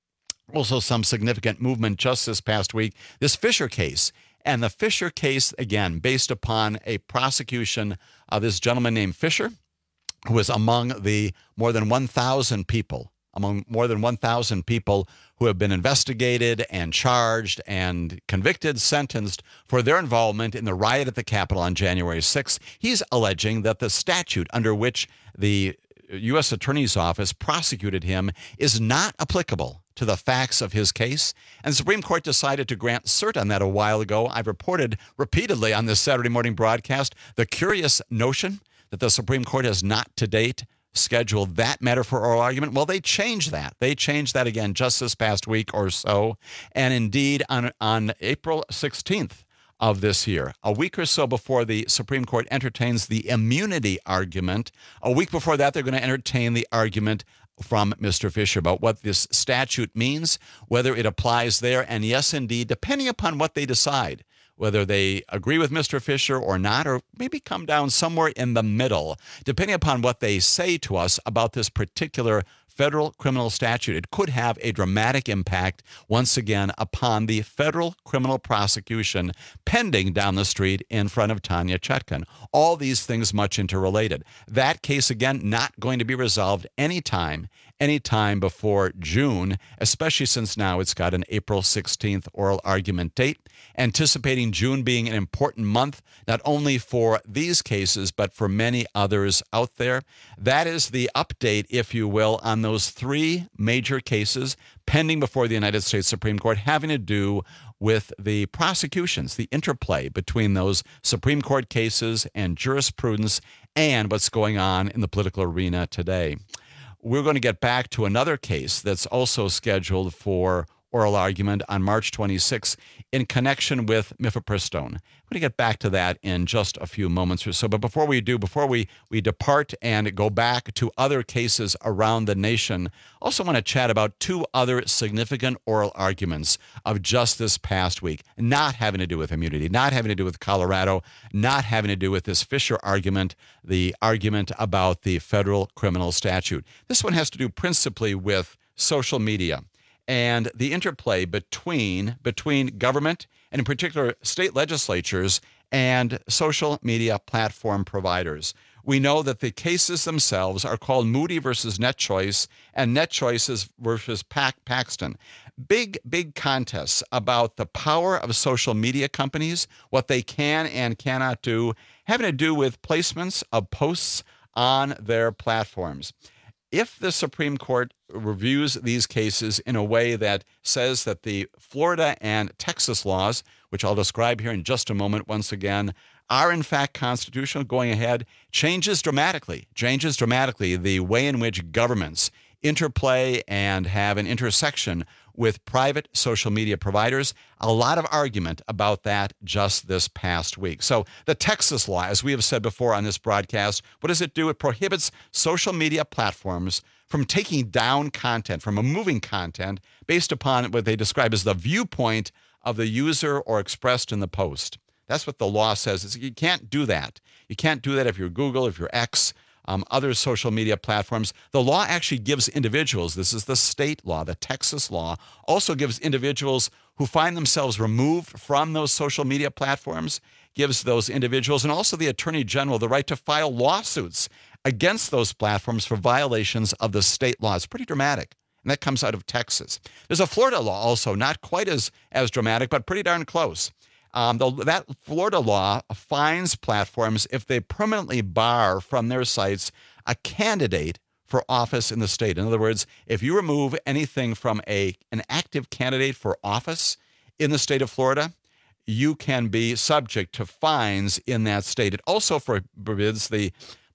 [SPEAKER 17] also some significant movement just this past week, this Fisher case. And the Fisher case, again, based upon a prosecution of this gentleman named Fisher, who was among the more than one thousand people, among more than one thousand people who have been investigated and charged and convicted, sentenced for their involvement in the riot at the Capitol on January sixth. He's alleging that the statute under which the U S Attorney's Office prosecuted him is not applicable to the facts of his case. And the Supreme Court decided to grant cert on that a while ago. I've reported repeatedly on this Saturday morning broadcast the curious notion that the Supreme Court has not to date scheduled that matter for oral argument. Well, they changed that. They changed that again just this past week or so. And indeed, on, on April sixteenth of this year, a week or so before the Supreme Court entertains the immunity argument, a week before that, they're going to entertain the argument from Mister Fisher about what this statute means, whether it applies there, and yes, indeed, depending upon what they decide, whether they agree with Mister Fisher or not, or maybe come down somewhere in the middle, depending upon what they say to us about this particular federal criminal statute. It could have a dramatic impact, once again, upon the federal criminal prosecution pending down the street in front of Tanya Chutkan. All these things much interrelated. That case, again, not going to be resolved anytime, anytime before June, especially since now it's got an April sixteenth oral argument date, anticipating June being an important month, not only for these cases, but for many others out there. That is the update, if you will, on those three major cases pending before the United States Supreme Court having to do with the prosecutions, the interplay between those Supreme Court cases and jurisprudence and what's going on in the political arena today. We're going to get back to another case that's also scheduled for oral argument on March twenty-sixth in connection with mifepristone. We're going to get back to that in just a few moments or so. But before we do, before we, we depart and go back to other cases around the nation, I also want to chat about two other significant oral arguments of just this past week, not having to do with immunity, not having to do with Colorado, not having to do with this Fisher argument, the argument about the federal criminal statute. This one has to do principally with social media and the interplay between between government and in particular state legislatures and social media platform providers. We know that the cases themselves are called Moody versus NetChoice and NetChoice versus Pac- Paxton. Big, big contests about the power of social media companies, what they can and cannot do, having to do with placements of posts on their platforms. If the Supreme Court reviews these cases in a way that says that the Florida and Texas laws, which I'll describe here in just a moment once again, are in fact constitutional, going ahead, changes dramatically, changes dramatically the way in which governments interplay and have an intersection with private social media providers. A lot of argument about that just this past week. So the Texas law, as we have said before on this broadcast, what does it do? It prohibits social media platforms from taking down content, from removing content based upon what they describe as the viewpoint of the user or expressed in the post. That's what the law says. Is you can't do that. You can't do that if you're Google, if you're X, Um, other social media platforms. The law actually gives individuals, this is the state law, the Texas law, also gives individuals who find themselves removed from those social media platforms, gives those individuals and also the Attorney General the right to file lawsuits against those platforms for violations of the state law. It's pretty dramatic. And that comes out of Texas. There's a Florida law also, not quite as, as dramatic, but pretty darn close. Um, the, that Florida law fines platforms if they permanently bar from their sites a candidate for office in the state. In other words, if you remove anything from a an active candidate for office in the state of Florida, you can be subject to fines in that state. It also forbids the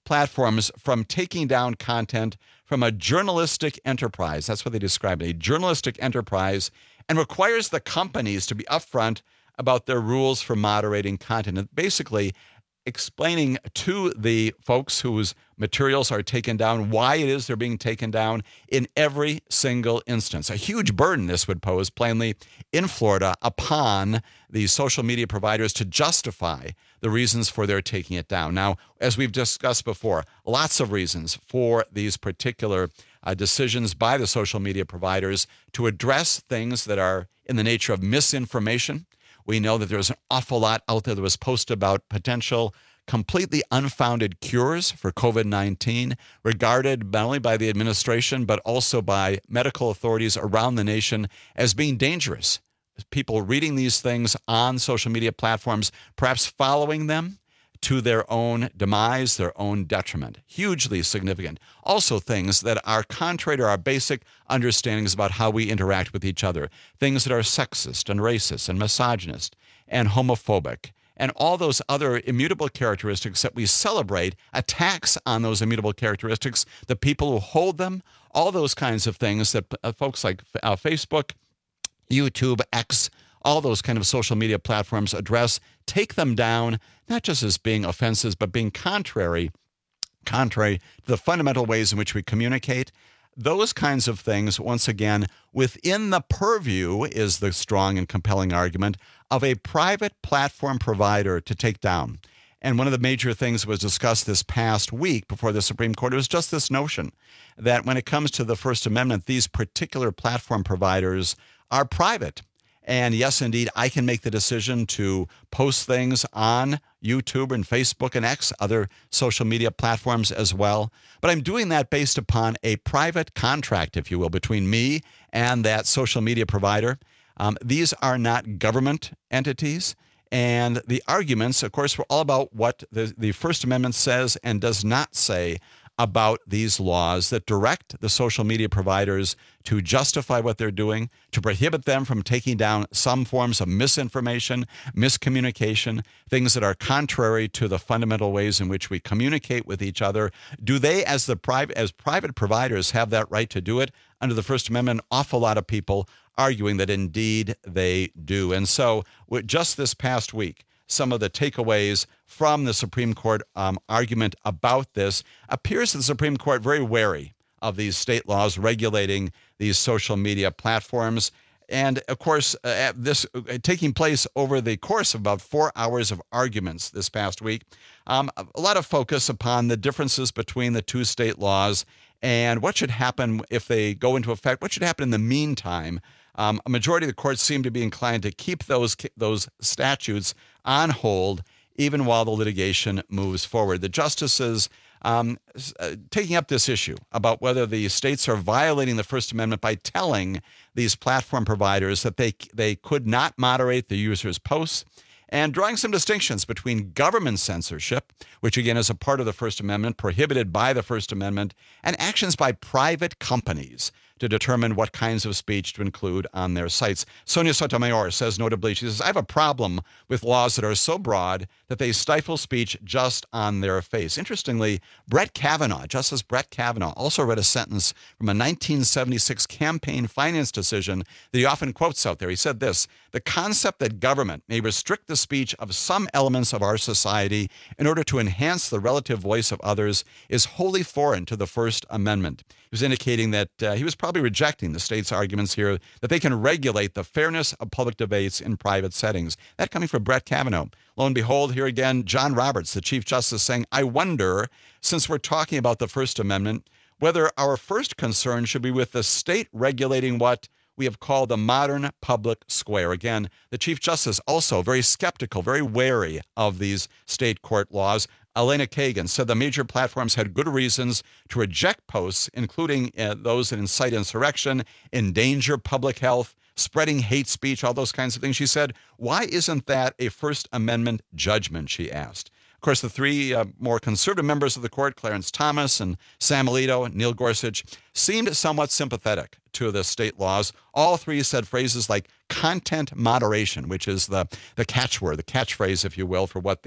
[SPEAKER 17] platforms from taking down content from a journalistic enterprise. That's what they describe it, a journalistic enterprise, and requires the companies to be upfront about their rules for moderating content. And basically explaining to the folks whose materials are taken down why it is they're being taken down in every single instance. A huge burden this would pose, plainly, in Florida upon the social media providers to justify the reasons for their taking it down. Now, as we've discussed before, lots of reasons for these particular uh, decisions by the social media providers to address things that are in the nature of misinformation. We know that there's an awful lot out there that was posted about potential completely unfounded cures for COVID nineteen, regarded not only by the administration, but also by medical authorities around the nation as being dangerous. People reading these things on social media platforms, perhaps following them to their own demise, their own detriment. Hugely significant. Also things that are contrary to our basic understandings about how we interact with each other. Things that are sexist and racist and misogynist and homophobic and all those other immutable characteristics that we celebrate, attacks on those immutable characteristics, the people who hold them, all those kinds of things that uh, folks like uh, Facebook, YouTube, X, all those kind of social media platforms address, take them down, not just as being offenses, but being contrary, contrary to the fundamental ways in which we communicate. Those kinds of things, once again, within the purview is the strong and compelling argument of a private platform provider to take down. And one of the major things that was discussed this past week before the Supreme Court was just this notion that when it comes to the First Amendment, these particular platform providers are private. And yes, indeed, I can make the decision to post things on YouTube and Facebook and X, other social media platforms as well. But I'm doing that based upon a private contract, if you will, between me and that social media provider. Um, these are not government entities. And the arguments, of course, were all about what the, the First Amendment says and does not say about these laws that direct the social media providers to justify what they're doing, to prohibit them from taking down some forms of misinformation, miscommunication, things that are contrary to the fundamental ways in which we communicate with each other. Do they, as the private as private providers, have that right to do it? Under the First Amendment, an awful lot of people arguing that indeed they do. And so just this past week, some of the takeaways from the Supreme Court um, argument about this appears that the Supreme Court very wary of these state laws regulating these social media platforms. And of course, uh, this uh, taking place over the course of about four hours of arguments this past week, um, a lot of focus upon the differences between the two state laws and what should happen if they go into effect, what should happen in the meantime. Um, a majority of the courts seem to be inclined to keep those those statutes on hold even while the litigation moves forward. The justices um, uh, taking up this issue about whether the states are violating the First Amendment by telling these platform providers that they they could not moderate the users' posts, and drawing some distinctions between government censorship, which again is a part of the First Amendment, prohibited by the First Amendment, and actions by private companies to determine what kinds of speech to include on their sites. Sonia Sotomayor says notably, she says, I have a problem with laws that are so broad that they stifle speech just on their face. Interestingly, Brett Kavanaugh, Justice Brett Kavanaugh, also read a sentence from a nineteen seventy-six campaign finance decision that he often quotes out there. He said this, the concept that government may restrict the speech of some elements of our society in order to enhance the relative voice of others is wholly foreign to the First Amendment. He was indicating that uh, he was probably rejecting the state's arguments here that they can regulate the fairness of public debates in private settings. That coming from Brett Kavanaugh. Lo and behold, here again, John Roberts, the Chief Justice, saying, I wonder, since we're talking about the First Amendment, whether our first concern should be with the state regulating what we have called the modern public square. Again, the Chief Justice also very skeptical, very wary of these state court laws. Elena Kagan said the major platforms had good reasons to reject posts, including uh, those that incite insurrection, endanger public health, spreading hate speech, all those kinds of things. She said, why isn't that a First Amendment judgment, she asked. Of course, the three uh, more conservative members of the court, Clarence Thomas and Sam Alito and Neil Gorsuch, seemed somewhat sympathetic to the state laws. All three said phrases like content moderation, which is the, the catchword, the catchphrase, if you will, for what the,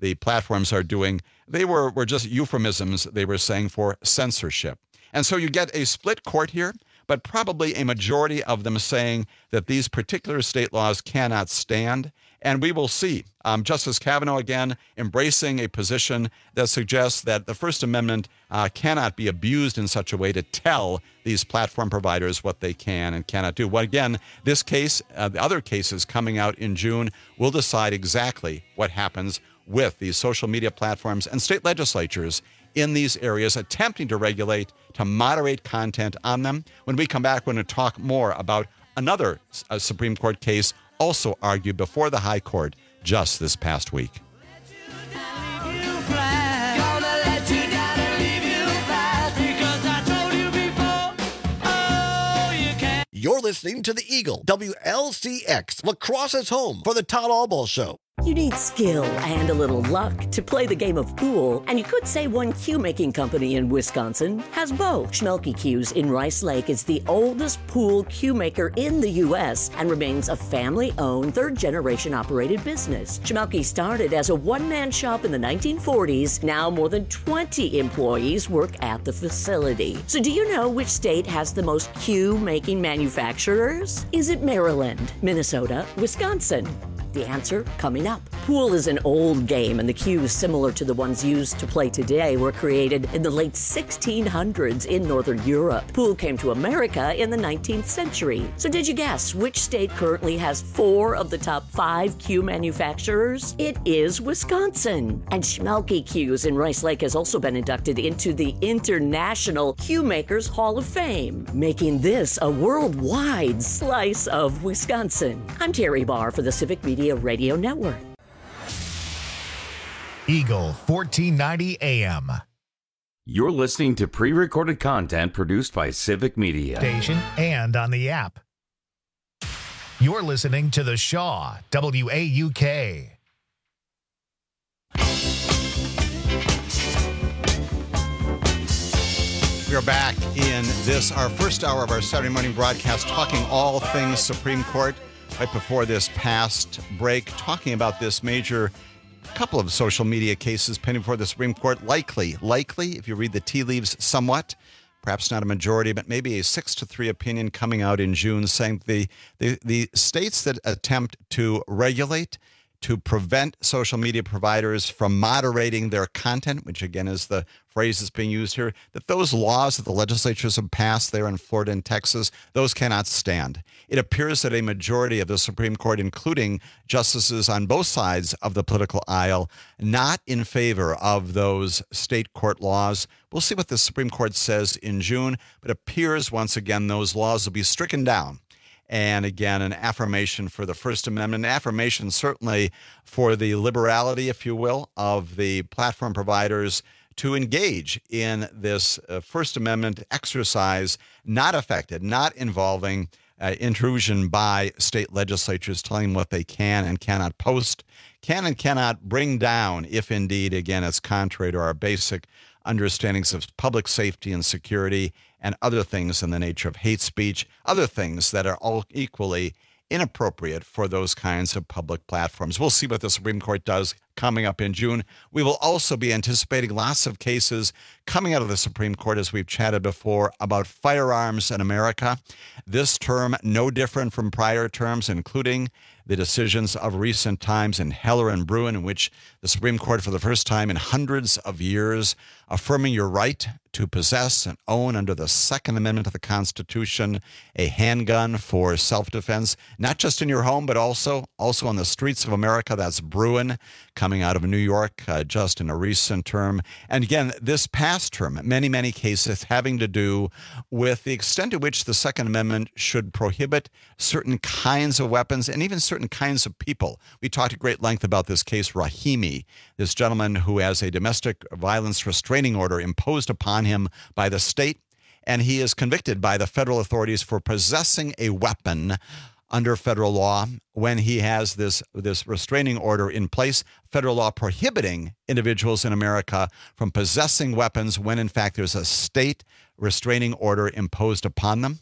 [SPEAKER 17] the platforms are doing, they were, were just euphemisms, they were saying, for censorship. And so you get a split court here, but probably a majority of them saying that these particular state laws cannot stand. And we will see. Um, Justice Kavanaugh, again, embracing a position that suggests that the First Amendment uh, cannot be abused in such a way to tell these platform providers what they can and cannot do. Well, again, this case, uh, the other cases coming out in June, will decide exactly what happens with these social media platforms and state legislatures in these areas attempting to regulate, to moderate content on them. When we come back, we're going to talk more about another uh, Supreme Court case also argued before the High Court just this past week.
[SPEAKER 5] You're listening to the Eagle, W L C X, Lacrosse's home for the Todd Albaugh Show.
[SPEAKER 18] You need skill and a little luck to play the game of pool, and you could say one cue-making company in Wisconsin has both. Schmelke Cues in Rice Lake is the oldest pool cue maker in the U S and remains a family-owned, third-generation operated business. Schmelke started as a one-man shop in the nineteen forties. Now more than twenty employees work at the facility. So do you know which state has the most cue-making manufacturers? Is it Maryland, Minnesota, Wisconsin? The answer coming up. Pool is an old game, and the cues similar to the ones used to play today were created in the late sixteen hundreds in Northern Europe. Pool came to America in the nineteenth century. So did you guess which state currently has four of the top five cue manufacturers? It is Wisconsin. And Schmelke Cues in Rice Lake has also been inducted into the International Cue Makers Hall of Fame, making this a worldwide slice of Wisconsin. I'm Terry Barr for the Civic Media Radio Network.
[SPEAKER 1] Eagle fourteen ninety A M.
[SPEAKER 14] You're listening to pre-recorded content produced by Civic Media.
[SPEAKER 1] Station and on the app. You're listening to The Shaw, W A U K.
[SPEAKER 17] We are back in this, our first hour of our Saturday morning broadcast, talking all things Supreme Court. Right before this past break, talking about this major couple of social media cases pending before the Supreme Court. Likely, likely, if you read the tea leaves somewhat, perhaps not a majority, but maybe a six to three opinion coming out in June saying the, the, the states that attempt to regulate, to prevent social media providers from moderating their content, which again is the phrase that's being used here, that those laws that the legislatures have passed there in Florida and Texas, those cannot stand. It appears that a majority of the Supreme Court, including justices on both sides of the political aisle, not in favor of those state court laws. We'll see what the Supreme Court says in June, but it appears once again those laws will be stricken down. And again, an affirmation for the First Amendment, an affirmation certainly for the liberality, if you will, of the platform providers to engage in this uh, First Amendment exercise, not affected, not involving uh, intrusion by state legislatures telling them what they can and cannot post, can and cannot bring down, if indeed, again, it's contrary to our basic understandings of public safety and security and other things in the nature of hate speech, other things that are all equally inappropriate for those kinds of public platforms. We'll see what the Supreme Court does coming up in June. We will also be anticipating lots of cases coming out of the Supreme Court, as we've chatted before, about firearms in America. This term, no different from prior terms, including the decisions of recent times in Heller and Bruen, in which the Supreme Court, for the first time in hundreds of years, affirming your right to possess and own under the Second Amendment of the Constitution a handgun for self-defense, not just in your home, but also also on the streets of America. That's Bruen, coming out of New York uh, just in a recent term. And again, this past term, many, many cases having to do with the extent to which the Second Amendment should prohibit certain kinds of weapons and even certain kinds of people. We talked at great length about this case, Rahimi, this gentleman who has a domestic violence restraining order imposed upon him by the state, and he is convicted by the federal authorities for possessing a weapon under federal law when he has this, this restraining order in place, federal law prohibiting individuals in America from possessing weapons when, in fact, there's a state restraining order imposed upon them.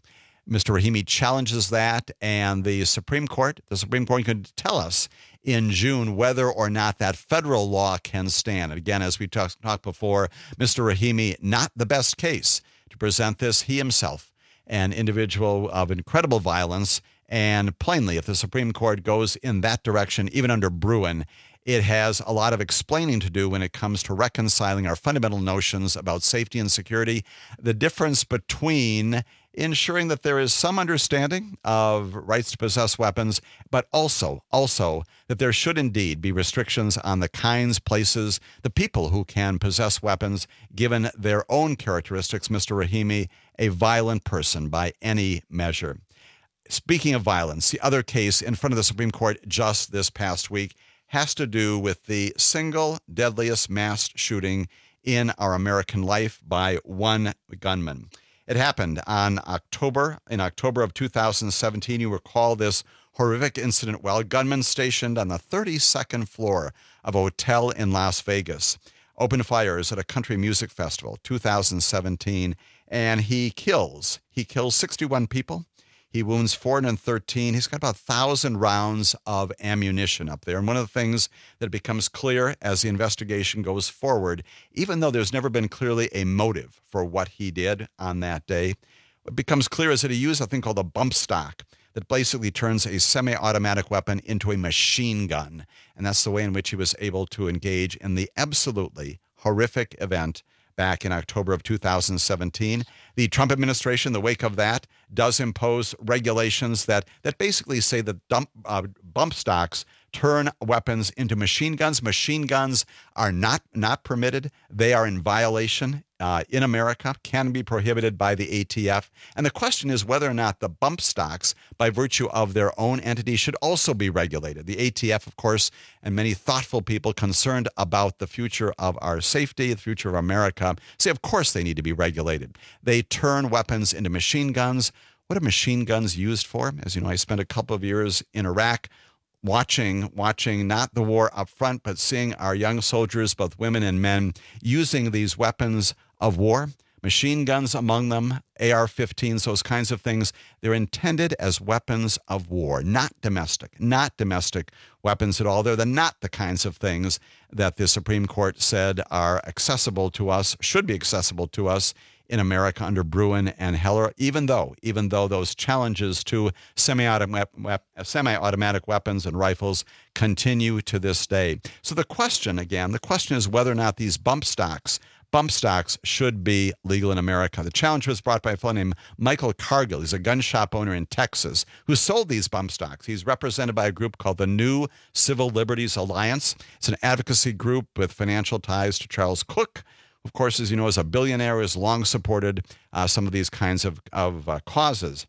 [SPEAKER 17] Mister Rahimi challenges that, and the Supreme Court, the Supreme Court could tell us in June whether or not that federal law can stand. Again, as we talked talk before, Mister Rahimi, not the best case to present this. He himself, an individual of incredible violence, and plainly, if the Supreme Court goes in that direction, even under Bruen, it has a lot of explaining to do when it comes to reconciling our fundamental notions about safety and security, the difference between ensuring that there is some understanding of rights to possess weapons, but also, also that there should indeed be restrictions on the kinds, places, the people who can possess weapons, given their own characteristics. Mister Rahimi, a violent person by any measure. Speaking of violence, the other case in front of the Supreme Court just this past week has to do with the single deadliest mass shooting in our American life by one gunman. It happened on October, in October of two thousand seventeen. You recall this horrific incident while a gunman stationed on the thirty-second floor of a hotel in Las Vegas opened fires at a country music festival, two thousand seventeen, and he kills, he kills sixty-one people. He wounds four hundred thirteen. He's got about one thousand rounds of ammunition up there. And one of the things that becomes clear as the investigation goes forward, even though there's never been clearly a motive for what he did on that day, what becomes clear is that he used a thing called a bump stock that basically turns a semi-automatic weapon into a machine gun. And that's the way in which he was able to engage in the absolutely horrific event back in October of two thousand seventeen. The Trump administration, in the wake of that, does impose regulations that that basically say that dump, uh, bump stocks turn weapons into machine guns. Machine guns are not, not permitted. They are in violation uh, in America, can be prohibited by the A T F. And the question is whether or not the bump stocks, by virtue of their own entity, should also be regulated. The A T F, of course, and many thoughtful people concerned about the future of our safety, the future of America, say, of course they need to be regulated. They turn weapons into machine guns. What are machine guns used for? As you know, I spent a couple of years in Iraq watching, watching not the war up front, but seeing our young soldiers, both women and men, using these weapons of war, machine guns among them, A R fifteens, those kinds of things. They're intended as weapons of war, not domestic, not domestic weapons at all. They're the, not the kinds of things that the Supreme Court said are accessible to us, should be accessible to us in America under Bruen and Heller, even though, even though those challenges to semi-automatic, semi-automatic weapons and rifles continue to this day. So the question, again, the question is whether or not these bump stocks Bump stocks should be legal in America. The challenge was brought by a fellow named Michael Cargill. He's a gun shop owner in Texas who sold these bump stocks. He's represented by a group called the New Civil Liberties Alliance. It's an advocacy group with financial ties to Charles Cook. Of course, as you know, is a billionaire who has long supported uh, some of these kinds of, of uh, causes.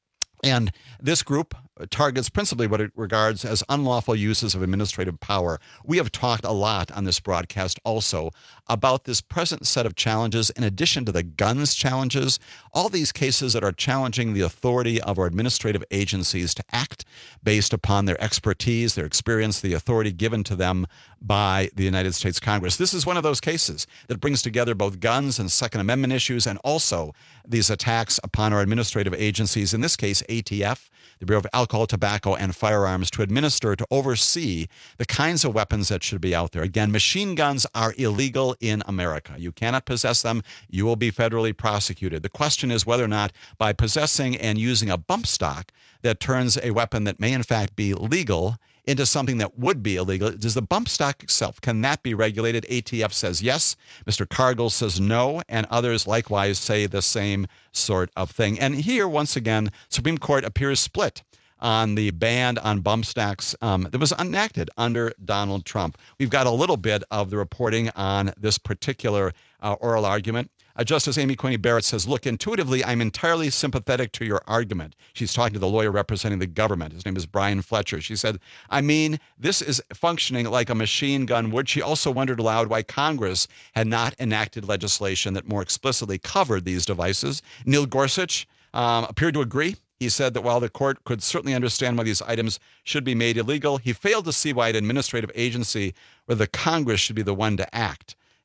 [SPEAKER 17] And this group targets principally what it regards as unlawful uses of administrative power. We have talked a lot on this broadcast also about this present set of challenges, in addition to the guns challenges, all these cases that are challenging the authority of our administrative agencies to act based upon their expertise, their experience, the authority given to them by the United States Congress. This is one of those cases that brings together both guns and Second Amendment issues, and also these attacks upon our administrative agencies, in this case, A T F, the Bureau of Alcohol, Tobacco, and Firearms, to administer, to oversee the kinds of weapons that should be out there. Again, machine guns are illegal in America. You cannot possess them. You will be federally prosecuted. The question is whether or not, by possessing and using a bump stock that turns a weapon that may in fact be legal into something that would be illegal, does the bump stock itself, can that be regulated? A T F says yes. Mister Cargill says no, and others likewise say the same sort of thing. And here, once again, Supreme Court appears split on the ban on bump stocks um, that was enacted under Donald Trump. We've got a little bit of the reporting on this particular uh, oral argument. Uh, Justice Amy Coney Barrett says, look, intuitively, I'm entirely sympathetic to your argument. She's talking to the lawyer representing the government. His name is Brian Fletcher. She said, I mean, this is functioning like a machine gun would. She also wondered aloud why Congress had not enacted legislation that more explicitly covered these devices. Neil Gorsuch um, appeared to agree. He said that while the court could certainly understand why these items should be made illegal, he failed to see why an administrative agency or the Congress should be the one to act.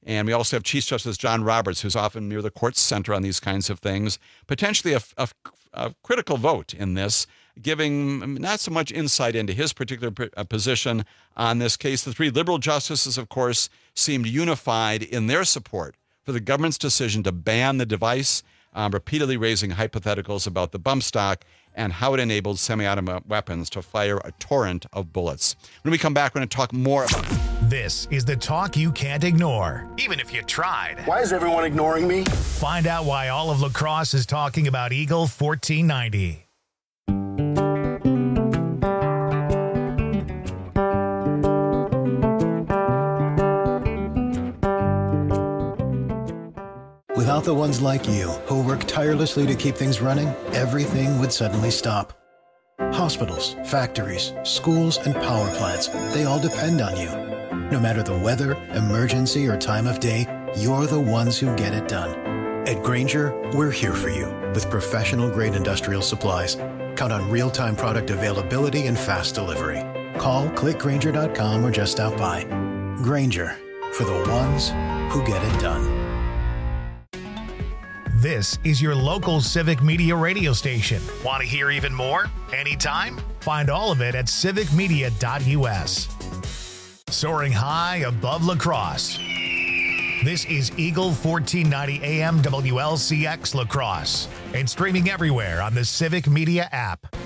[SPEAKER 17] And we also have Chief Justice John Roberts, who's often near the court center on these kinds of things, potentially a, a, a critical vote in this, giving not so much insight into his particular position on this case. The three liberal justices, of course, seemed unified in their support for the government's decision to ban the device, um, repeatedly raising hypotheticals about the bump stock and how it enabled semi-automatic weapons to fire a torrent of bullets. When we come back, we're going to talk more about it.
[SPEAKER 1] This is the talk you can't ignore, even if you tried.
[SPEAKER 27] Why is everyone ignoring me?
[SPEAKER 1] Find out why all of La Crosse is talking about Eagle fourteen ninety.
[SPEAKER 6] Without the ones like you, who work tirelessly to keep things running, everything would suddenly stop. Hospitals, factories, schools, and power plants, they all depend on you. No matter the weather, emergency, or time of day, you're the ones who get it done. At Grainger, we're here for you with professional-grade industrial supplies. Count on real-time product availability and fast delivery. Call, click Grainger dot com, or just stop by. Grainger, for the ones who get it done.
[SPEAKER 1] This is your local Civic Media radio station. Want to hear even more? Anytime? Find all of it at civic media dot u s. Soaring high above La Crosse. This is Eagle fourteen ninety A M W L C X La Crosse and streaming everywhere on the Civic Media app.